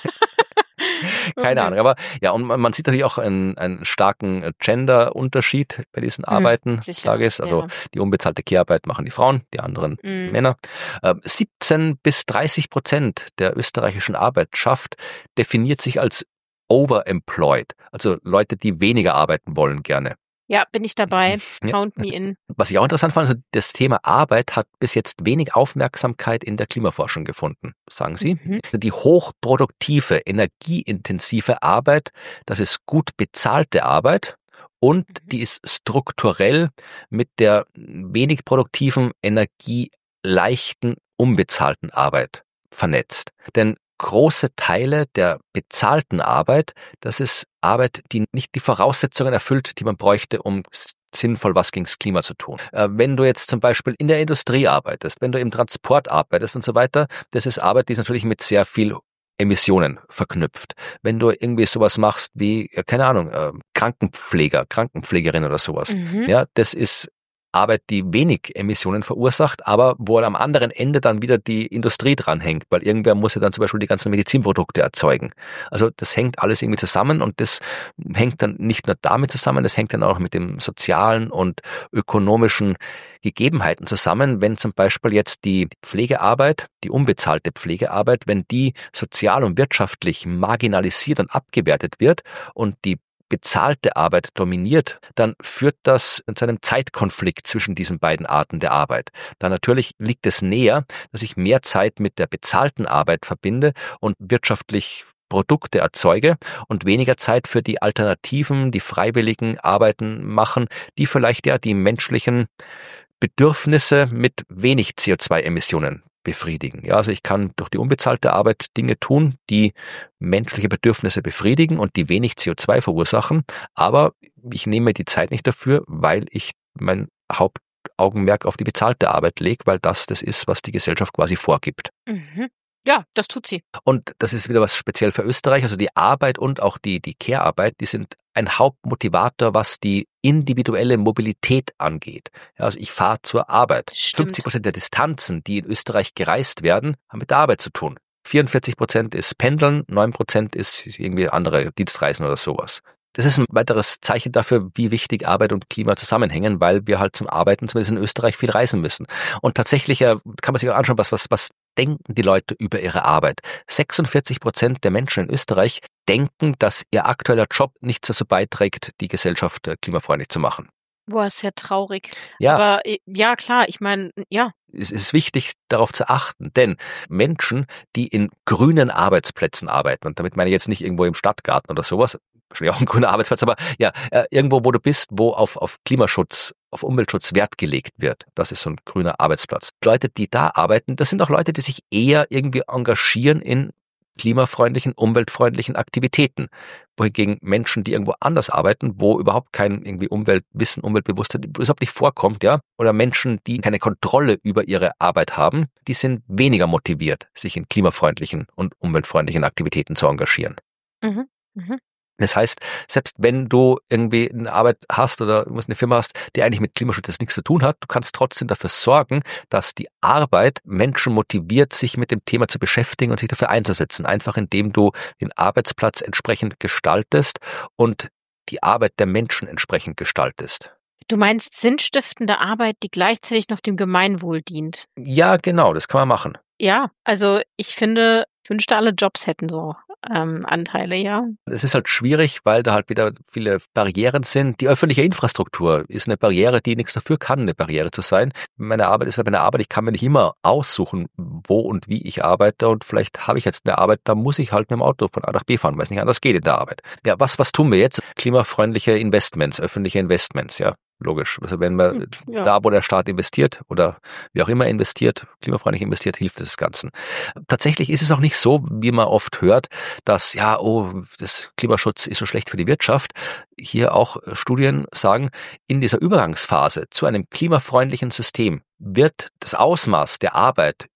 keine Okay. Ahnung. Aber ja, und man, man sieht natürlich auch einen, einen starken Gender-Unterschied bei diesen Hm, Arbeiten. sicher, Sage ich. Also ja. die unbezahlte Care-Arbeit machen die Frauen, die anderen Mhm. Männer. Äh, siebzehn bis dreißig Prozent der österreichischen Arbeitschaft definiert sich als overemployed, also Leute, die weniger arbeiten wollen gerne. Ja, bin ich dabei. Ja. Count me in. Was ich auch interessant fand, also das Thema Arbeit hat bis jetzt wenig Aufmerksamkeit in der Klimaforschung gefunden, sagen Sie. Mhm. Also die hochproduktive, energieintensive Arbeit, das ist gut bezahlte Arbeit und Mhm. die ist strukturell mit der wenig produktiven, energieleichten, unbezahlten Arbeit vernetzt. Denn große Teile der bezahlten Arbeit, das ist Arbeit, die nicht die Voraussetzungen erfüllt, die man bräuchte, um sinnvoll was gegens Klima zu tun. Äh, wenn du jetzt zum Beispiel in der Industrie arbeitest, wenn du im Transport arbeitest und so weiter, das ist Arbeit, die ist natürlich mit sehr viel Emissionen verknüpft. Wenn du irgendwie sowas machst wie, ja, keine Ahnung, äh, Krankenpfleger, Krankenpflegerin oder sowas, Mhm. ja, das ist Arbeit, die wenig Emissionen verursacht, aber wo am anderen Ende dann wieder die Industrie dranhängt, weil irgendwer muss ja dann zum Beispiel die ganzen Medizinprodukte erzeugen. Also das hängt alles irgendwie zusammen und das hängt dann nicht nur damit zusammen, das hängt dann auch mit dem sozialen und ökonomischen Gegebenheiten zusammen. Wenn zum Beispiel jetzt die Pflegearbeit, die unbezahlte Pflegearbeit, wenn die sozial und wirtschaftlich marginalisiert und abgewertet wird und die bezahlte Arbeit dominiert, dann führt das zu einem Zeitkonflikt zwischen diesen beiden Arten der Arbeit. Da natürlich liegt es näher, dass ich mehr Zeit mit der bezahlten Arbeit verbinde und wirtschaftlich Produkte erzeuge und weniger Zeit für die alternativen, die freiwilligen Arbeiten machen, die vielleicht ja die menschlichen Bedürfnisse mit wenig C O zwei Emissionen befriedigen. Ja, also ich kann durch die unbezahlte Arbeit Dinge tun, die menschliche Bedürfnisse befriedigen und die wenig C O zwei verursachen, aber ich nehme die Zeit nicht dafür, weil ich mein Hauptaugenmerk auf die bezahlte Arbeit lege, weil das das ist, was die Gesellschaft quasi vorgibt. Mhm. Ja, das tut sie. Und das ist wieder was speziell für Österreich, also die Arbeit und auch die, die Care-Arbeit, die sind ein Hauptmotivator, was die individuelle Mobilität angeht. Ja, also ich fahre zur Arbeit. Stimmt. fünfzig Prozent der Distanzen, die in Österreich gereist werden, haben mit der Arbeit zu tun. vierundvierzig Prozent ist Pendeln, neun Prozent ist irgendwie andere Dienstreisen oder sowas. Das ist ein weiteres Zeichen dafür, wie wichtig Arbeit und Klima zusammenhängen, weil wir halt zum Arbeiten, zumindest in Österreich, viel reisen müssen. Und tatsächlich äh, kann man sich auch anschauen, was, was, was denken die Leute über ihre Arbeit. sechsundvierzig Prozent der Menschen in Österreich denken, dass ihr aktueller Job nicht dazu beiträgt, die Gesellschaft äh, klimafreundlich zu machen. Boah, ist ja traurig. Ja. Aber äh, ja, klar, ich meine, ja. Es ist wichtig, darauf zu achten, denn Menschen, die in grünen Arbeitsplätzen arbeiten, und damit meine ich jetzt nicht irgendwo im Stadtgarten oder sowas, wahrscheinlich auch ein grüner Arbeitsplatz, aber ja, äh, irgendwo, wo du bist, wo auf, auf Klimaschutz, auf Umweltschutz Wert gelegt wird. Das ist so ein grüner Arbeitsplatz. Leute, die da arbeiten, das sind auch Leute, die sich eher irgendwie engagieren in klimafreundlichen, umweltfreundlichen Aktivitäten. Wohingegen Menschen, die irgendwo anders arbeiten, wo überhaupt kein irgendwie Umweltwissen, Umweltbewusstheit überhaupt nicht vorkommt, ja, oder Menschen, die keine Kontrolle über ihre Arbeit haben, die sind weniger motiviert, sich in klimafreundlichen und umweltfreundlichen Aktivitäten zu engagieren. Mhm. Mhm. Das heißt, selbst wenn du irgendwie eine Arbeit hast oder irgendwas eine Firma hast, die eigentlich mit Klimaschutz jetzt nichts zu tun hat, du kannst trotzdem dafür sorgen, dass die Arbeit Menschen motiviert, sich mit dem Thema zu beschäftigen und sich dafür einzusetzen. Einfach indem du den Arbeitsplatz entsprechend gestaltest und die Arbeit der Menschen entsprechend gestaltest. Du meinst sinnstiftende Arbeit, die gleichzeitig noch dem Gemeinwohl dient? Ja, genau, das kann man machen. Ja, also ich finde, ich wünschte, alle Jobs hätten so ähm, Anteile, ja. Es ist halt schwierig, weil da halt wieder viele Barrieren sind. Die öffentliche Infrastruktur ist eine Barriere, die nichts dafür kann, eine Barriere zu sein. Meine Arbeit ist halt meine Arbeit. Ich kann mir nicht immer aussuchen, wo und wie ich arbeite. Und vielleicht habe ich jetzt eine Arbeit, da muss ich halt mit dem Auto von A nach B fahren, weil es nicht anders geht in der Arbeit. Ja, was, was tun wir jetzt? Klimafreundliche Investments, öffentliche Investments, ja. Logisch. Also wenn man Ja. da, wo der Staat investiert oder wie auch immer investiert, klimafreundlich investiert, hilft das Ganzen. Tatsächlich ist es auch nicht so, wie man oft hört, dass, ja, oh, das Klimaschutz ist so schlecht für die Wirtschaft. Hier auch Studien sagen, in dieser Übergangsphase zu einem klimafreundlichen System wird das Ausmaß der Arbeit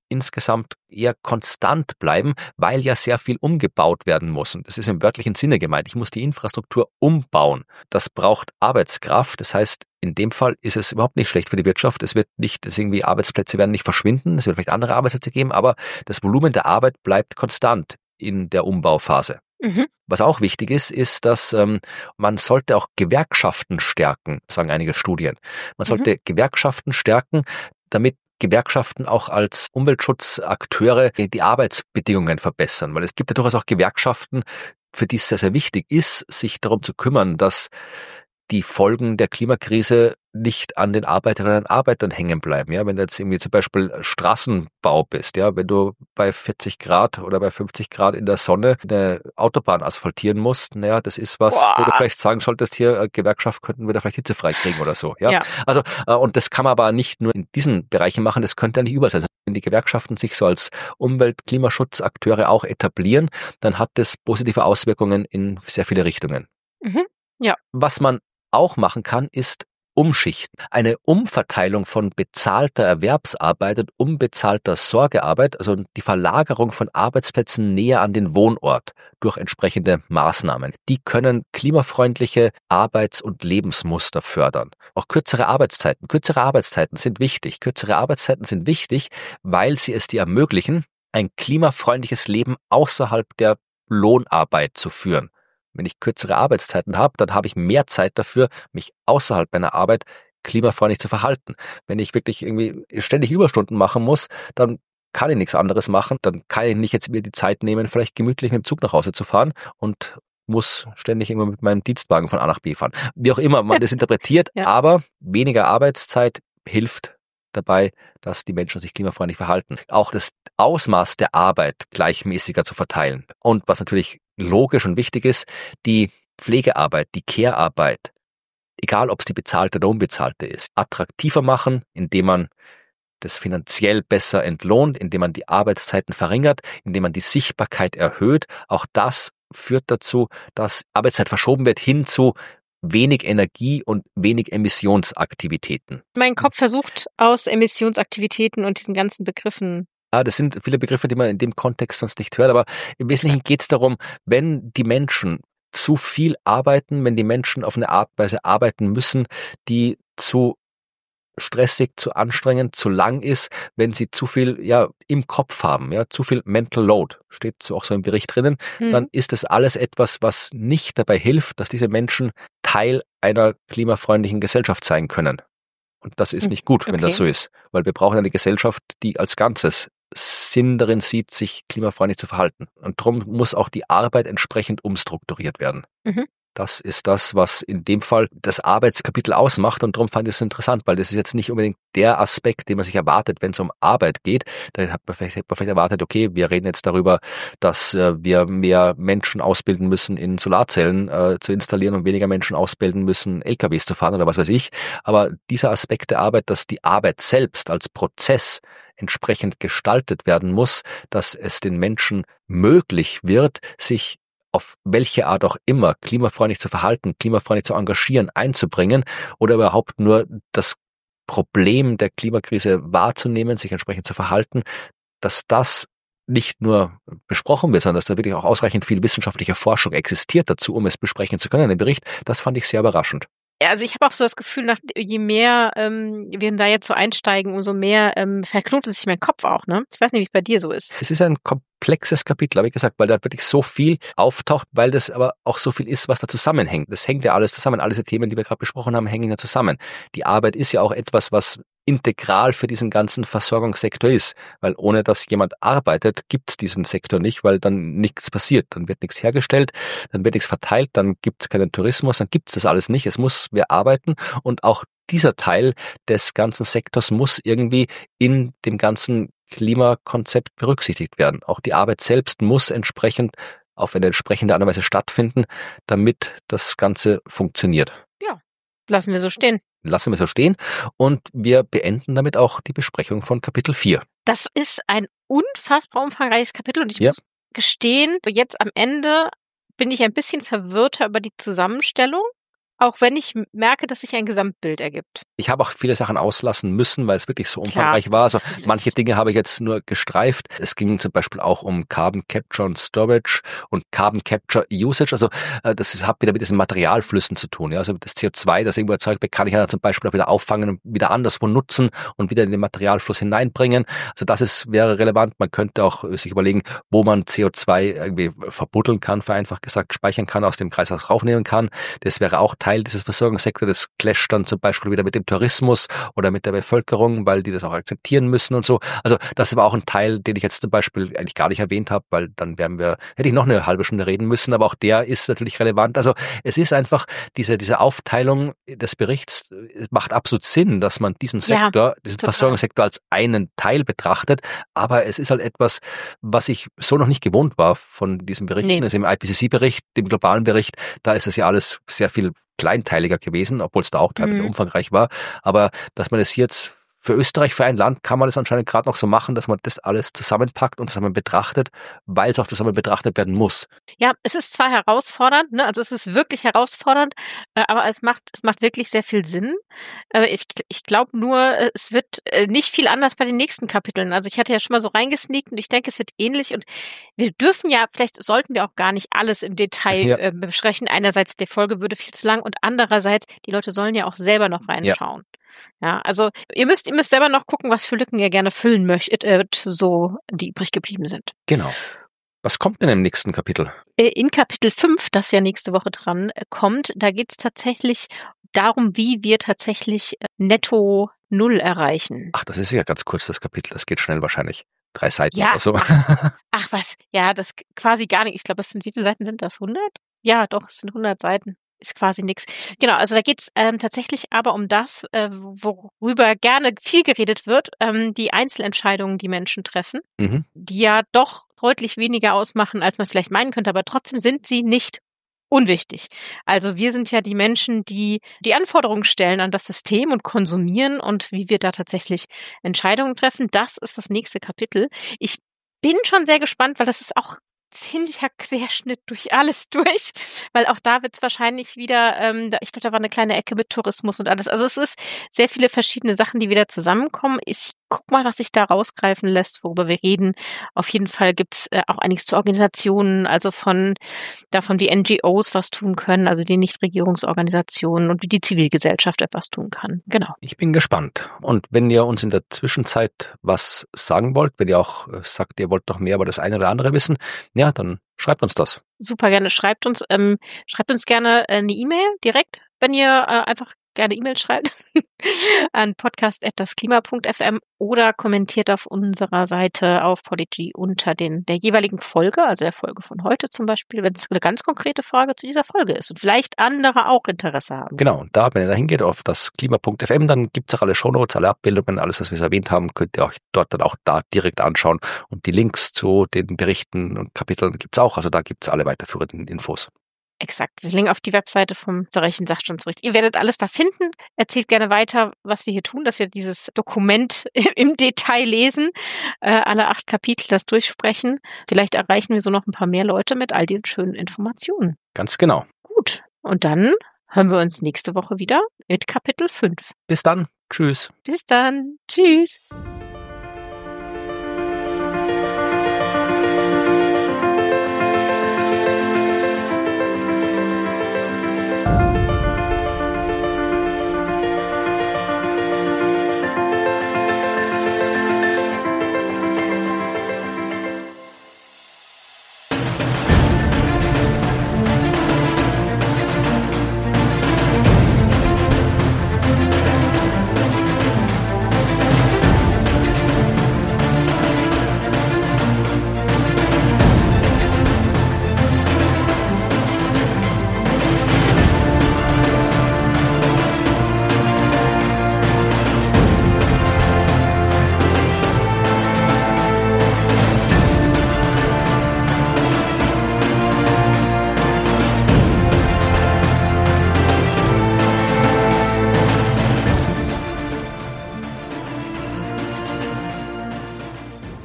insgesamt eher konstant bleiben, weil ja sehr viel umgebaut werden muss. Und das ist im wörtlichen Sinne gemeint. Ich muss die Infrastruktur umbauen. Das braucht Arbeitskraft. Das heißt, in dem Fall ist es überhaupt nicht schlecht für die Wirtschaft. Es wird nicht, es irgendwie Arbeitsplätze werden nicht verschwinden. Es wird vielleicht andere Arbeitsplätze geben, aber das Volumen der Arbeit bleibt konstant in der Umbauphase. Mhm. Was auch wichtig ist, ist, dass ähm, man sollte auch Gewerkschaften stärken, sagen einige Studien. Man sollte mhm. Gewerkschaften stärken, damit Gewerkschaften auch als Umweltschutzakteure die Arbeitsbedingungen verbessern, weil es gibt ja durchaus auch Gewerkschaften, für die es sehr, sehr wichtig ist, sich darum zu kümmern, dass die Folgen der Klimakrise nicht an den Arbeiterinnen und Arbeitern hängen bleiben. Ja, wenn du jetzt irgendwie zum Beispiel Straßenbau bist, ja, wenn du bei vierzig Grad oder bei fünfzig Grad in der Sonne eine Autobahn asphaltieren musst, naja, das ist was, Boah. wo du vielleicht sagen solltest, hier, äh, Gewerkschaft könnten wir da vielleicht hitzefrei kriegen oder so. Ja, ja. Also, äh, und das kann man aber nicht nur in diesen Bereichen machen, das könnte ja nicht überall sein. Wenn die Gewerkschaften sich so als Umwelt-, Klimaschutzakteure auch etablieren, dann hat das positive Auswirkungen in sehr viele Richtungen. Mhm. Ja. Was man auch machen kann, ist umschichten. Eine Umverteilung von bezahlter Erwerbsarbeit und unbezahlter Sorgearbeit, also die Verlagerung von Arbeitsplätzen näher an den Wohnort durch entsprechende Maßnahmen. Die können klimafreundliche Arbeits- und Lebensmuster fördern. Auch kürzere Arbeitszeiten. Kürzere Arbeitszeiten sind wichtig. Kürzere Arbeitszeiten sind wichtig, weil sie es dir ermöglichen, ein klimafreundliches Leben außerhalb der Lohnarbeit zu führen. Wenn ich kürzere Arbeitszeiten habe, dann habe ich mehr Zeit dafür, mich außerhalb meiner Arbeit klimafreundlich zu verhalten. Wenn ich wirklich irgendwie ständig Überstunden machen muss, dann kann ich nichts anderes machen. Dann kann ich nicht jetzt mir die Zeit nehmen, vielleicht gemütlich mit dem Zug nach Hause zu fahren und muss ständig immer mit meinem Dienstwagen von A nach B fahren. Wie auch immer man das interpretiert, ja. Aber weniger Arbeitszeit hilft dabei, dass die Menschen sich klimafreundlich verhalten. Auch das Ausmaß der Arbeit gleichmäßiger zu verteilen. Und was natürlich logisch und wichtig ist, die Pflegearbeit, die Care-Arbeit, egal ob es die bezahlte oder unbezahlte ist, attraktiver machen, indem man das finanziell besser entlohnt, indem man die Arbeitszeiten verringert, indem man die Sichtbarkeit erhöht. Auch das führt dazu, dass Arbeitszeit verschoben wird hin zu wenig Energie und wenig Emissionsaktivitäten. Mein Kopf versucht aus Emissionsaktivitäten und diesen ganzen Begriffen. Ja, das sind viele Begriffe, die man in dem Kontext sonst nicht hört, aber im Wesentlichen geht es darum, wenn die Menschen zu viel arbeiten, wenn die Menschen auf eine Art und Weise arbeiten müssen, die zu stressig, zu anstrengend, zu lang ist, wenn sie zu viel ja im Kopf haben, ja, zu viel Mental Load, steht so auch so im Bericht drinnen, hm. dann ist das alles etwas, was nicht dabei hilft, dass diese Menschen Teil einer klimafreundlichen Gesellschaft sein können. Und das ist nicht gut, okay. wenn das so ist, weil wir brauchen eine Gesellschaft, die als Ganzes Sinn darin sieht, sich klimafreundlich zu verhalten. Und darum muss auch die Arbeit entsprechend umstrukturiert werden. Mhm. Das ist das, was in dem Fall das Arbeitskapitel ausmacht, und darum fand ich es so interessant, weil das ist jetzt nicht unbedingt der Aspekt, den man sich erwartet, wenn es um Arbeit geht. Da hat man vielleicht, hat man vielleicht erwartet, okay, wir reden jetzt darüber, dass äh, wir mehr Menschen ausbilden müssen, in Solarzellen äh, zu installieren und weniger Menschen ausbilden müssen, L K Ws zu fahren oder was weiß ich. Aber dieser Aspekt der Arbeit, dass die Arbeit selbst als Prozess entsprechend gestaltet werden muss, dass es den Menschen möglich wird, sich auf welche Art auch immer klimafreundlich zu verhalten, klimafreundlich zu engagieren, einzubringen oder überhaupt nur das Problem der Klimakrise wahrzunehmen, sich entsprechend zu verhalten, dass das nicht nur besprochen wird, sondern dass da wirklich auch ausreichend viel wissenschaftliche Forschung existiert dazu, um es besprechen zu können im Bericht, das fand ich sehr überraschend. Ja, also ich habe auch so das Gefühl, nach, je mehr ähm, wir da jetzt so einsteigen, umso mehr ähm, verknotet sich mein Kopf auch, ne? Ich weiß nicht, wie es bei dir so ist. Es ist ein komplexes Kapitel, habe ich gesagt, weil da wirklich so viel auftaucht, weil das aber auch so viel ist, was da zusammenhängt. Das hängt ja alles zusammen. All diese Themen, die wir gerade besprochen haben, hängen ja zusammen. Die Arbeit ist ja auch etwas, was integral für diesen ganzen Versorgungssektor ist, weil ohne dass jemand arbeitet, gibt es diesen Sektor nicht, weil dann nichts passiert. Dann wird nichts hergestellt, dann wird nichts verteilt, dann gibt es keinen Tourismus, dann gibt es das alles nicht. Es muss wer arbeiten, und auch dieser Teil des ganzen Sektors muss irgendwie in dem ganzen Klimakonzept berücksichtigt werden. Auch die Arbeit selbst muss entsprechend auf eine entsprechende Art und Weise stattfinden, damit das Ganze funktioniert. Ja, lassen wir so stehen. Lassen wir so stehen, und wir beenden damit auch die Besprechung von Kapitel vier. Das ist ein unfassbar umfangreiches Kapitel, und ich ja. muss gestehen, jetzt am Ende bin ich ein bisschen verwirrter über die Zusammenstellung. Auch wenn ich merke, dass sich ein Gesamtbild ergibt. Ich habe auch viele Sachen auslassen müssen, weil es wirklich so umfangreich Klar, war. Also manche Dinge habe ich jetzt nur gestreift. Es ging zum Beispiel auch um Carbon Capture und Storage und Carbon Capture Usage. Also das hat wieder mit diesen Materialflüssen zu tun. Ja? Also das C O zwei, das irgendwo erzeugt wird, kann ich ja zum Beispiel auch wieder auffangen und wieder anderswo nutzen und wieder in den Materialfluss hineinbringen. Also das ist, wäre relevant. Man könnte auch sich überlegen, wo man C O zwei irgendwie verbuddeln kann, vereinfacht gesagt, speichern kann, aus dem Kreislauf raufnehmen kann. Das wäre auch Teil dieses Versorgungssektors. Das clasht dann zum Beispiel wieder mit dem Tourismus oder mit der Bevölkerung, weil die das auch akzeptieren müssen und so. Also das war auch ein Teil, den ich jetzt zum Beispiel eigentlich gar nicht erwähnt habe, weil dann wären wir, hätte ich noch eine halbe Stunde reden müssen, aber auch der ist natürlich relevant. Also es ist einfach diese, diese Aufteilung des Berichts macht absolut Sinn, dass man diesen Sektor, ja, diesen total. Versorgungssektor als einen Teil betrachtet, aber es ist halt etwas, was ich so noch nicht gewohnt war von diesem Bericht. Nee. Also im I P C C-Bericht, dem globalen Bericht, da ist es ja alles sehr viel kleinteiliger gewesen, obwohl es da auch teilweise mhm. umfangreich war. Aber dass man es jetzt für Österreich, für ein Land, kann man das anscheinend gerade noch so machen, dass man das alles zusammenpackt und zusammen betrachtet, weil es auch zusammen betrachtet werden muss. Ja, es ist zwar herausfordernd, ne? Also es ist wirklich herausfordernd, äh, aber es macht es macht wirklich sehr viel Sinn. Äh, ich ich glaube nur, es wird äh, nicht viel anders bei den nächsten Kapiteln. Also ich hatte ja schon mal so reingesneakt und ich denke, es wird ähnlich und wir dürfen ja, vielleicht sollten wir auch gar nicht alles im Detail ja. äh, besprechen. Einerseits, die Folge würde viel zu lang und andererseits, die Leute sollen ja auch selber noch reinschauen. Ja. Ja, also ihr müsst, ihr müsst selber noch gucken, was für Lücken ihr gerne füllen möchtet, äh, so die übrig geblieben sind. Genau. Was kommt denn im nächsten Kapitel? In Kapitel fünf, das ja nächste Woche dran kommt, da geht es tatsächlich darum, wie wir tatsächlich Netto Null erreichen. Ach, das ist ja ganz kurz, das Kapitel. Das geht schnell wahrscheinlich. Drei Seiten ja, oder so. Ach, ach was, ja, das quasi gar nicht. Ich glaube, es sind, wie viele Seiten sind das? hundert? Ja, doch, es sind hundert Seiten. Ist quasi nichts. Genau, also da geht's ähm, tatsächlich aber um das, äh, worüber gerne viel geredet wird, ähm, die Einzelentscheidungen, die Menschen treffen, mhm. die ja doch deutlich weniger ausmachen, als man vielleicht meinen könnte, aber trotzdem sind sie nicht unwichtig. Also wir sind ja die Menschen, die die Anforderungen stellen an das System und konsumieren und wie wir da tatsächlich Entscheidungen treffen. Das ist das nächste Kapitel. Ich bin schon sehr gespannt, weil das ist auch ziemlicher Querschnitt durch alles durch, weil auch da wird es wahrscheinlich wieder, ähm, da, ich glaube, da war eine kleine Ecke mit Tourismus und alles. Also es ist sehr viele verschiedene Sachen, die wieder zusammenkommen. Ich guck mal, was sich da rausgreifen lässt, worüber wir reden. Auf jeden Fall gibt's äh, auch einiges zu Organisationen, also von davon, wie N G Os was tun können, also die Nichtregierungsorganisationen und wie die Zivilgesellschaft etwas tun kann. Genau. Ich bin gespannt. Und wenn ihr uns in der Zwischenzeit was sagen wollt, wenn ihr auch äh, sagt, ihr wollt noch mehr über das eine oder andere wissen, ja, dann schreibt uns das. Super gerne, schreibt uns, ähm, schreibt uns gerne äh, eine E-Mail direkt, wenn ihr äh, einfach gerne E-Mail schreibt an podcast at dasklima punkt f m oder kommentiert auf unserer Seite auf Podigy unter den der jeweiligen Folge, also der Folge von heute zum Beispiel, wenn es eine ganz konkrete Frage zu dieser Folge ist und vielleicht andere auch Interesse haben. Genau, und da, wenn ihr da hingeht auf dasklima punkt f m, dann gibt es auch alle Shownotes, alle Abbildungen, alles, was wir erwähnt haben, könnt ihr euch dort dann auch da direkt anschauen und die Links zu den Berichten und Kapiteln gibt es auch, also da gibt es alle weiterführenden Infos. Exakt. Wir linken auf die Webseite vom österreichischen Sachstandsbericht. Ihr werdet alles da finden. Erzählt gerne weiter, was wir hier tun, dass wir dieses Dokument im Detail lesen, äh, alle acht Kapitel das durchsprechen. Vielleicht erreichen wir so noch ein paar mehr Leute mit all diesen schönen Informationen. Ganz genau. Gut. Und dann hören wir uns nächste Woche wieder mit Kapitel fünf. Bis dann. Tschüss. Bis dann. Tschüss.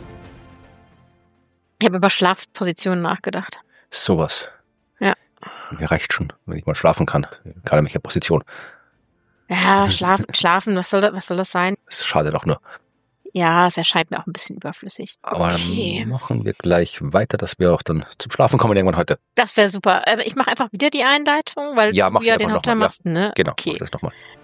Ich habe über Schlafpositionen nachgedacht. Sowas. Ja. Mir reicht schon, wenn ich mal schlafen kann. Gerade in welcher Position. Ja, schlafen, schlafen, was soll das, was soll das sein? Es schadet auch nur. Ja, es erscheint mir auch ein bisschen überflüssig. Aber Okay. dann machen wir gleich weiter, dass wir auch dann zum Schlafen kommen irgendwann heute. Das wäre super. Aber ich mache einfach wieder die Einleitung, weil Ja, du mach ja sie den einfach Hauptteil noch mal, ja. machst, ne? Genau, Okay. mach das nochmal.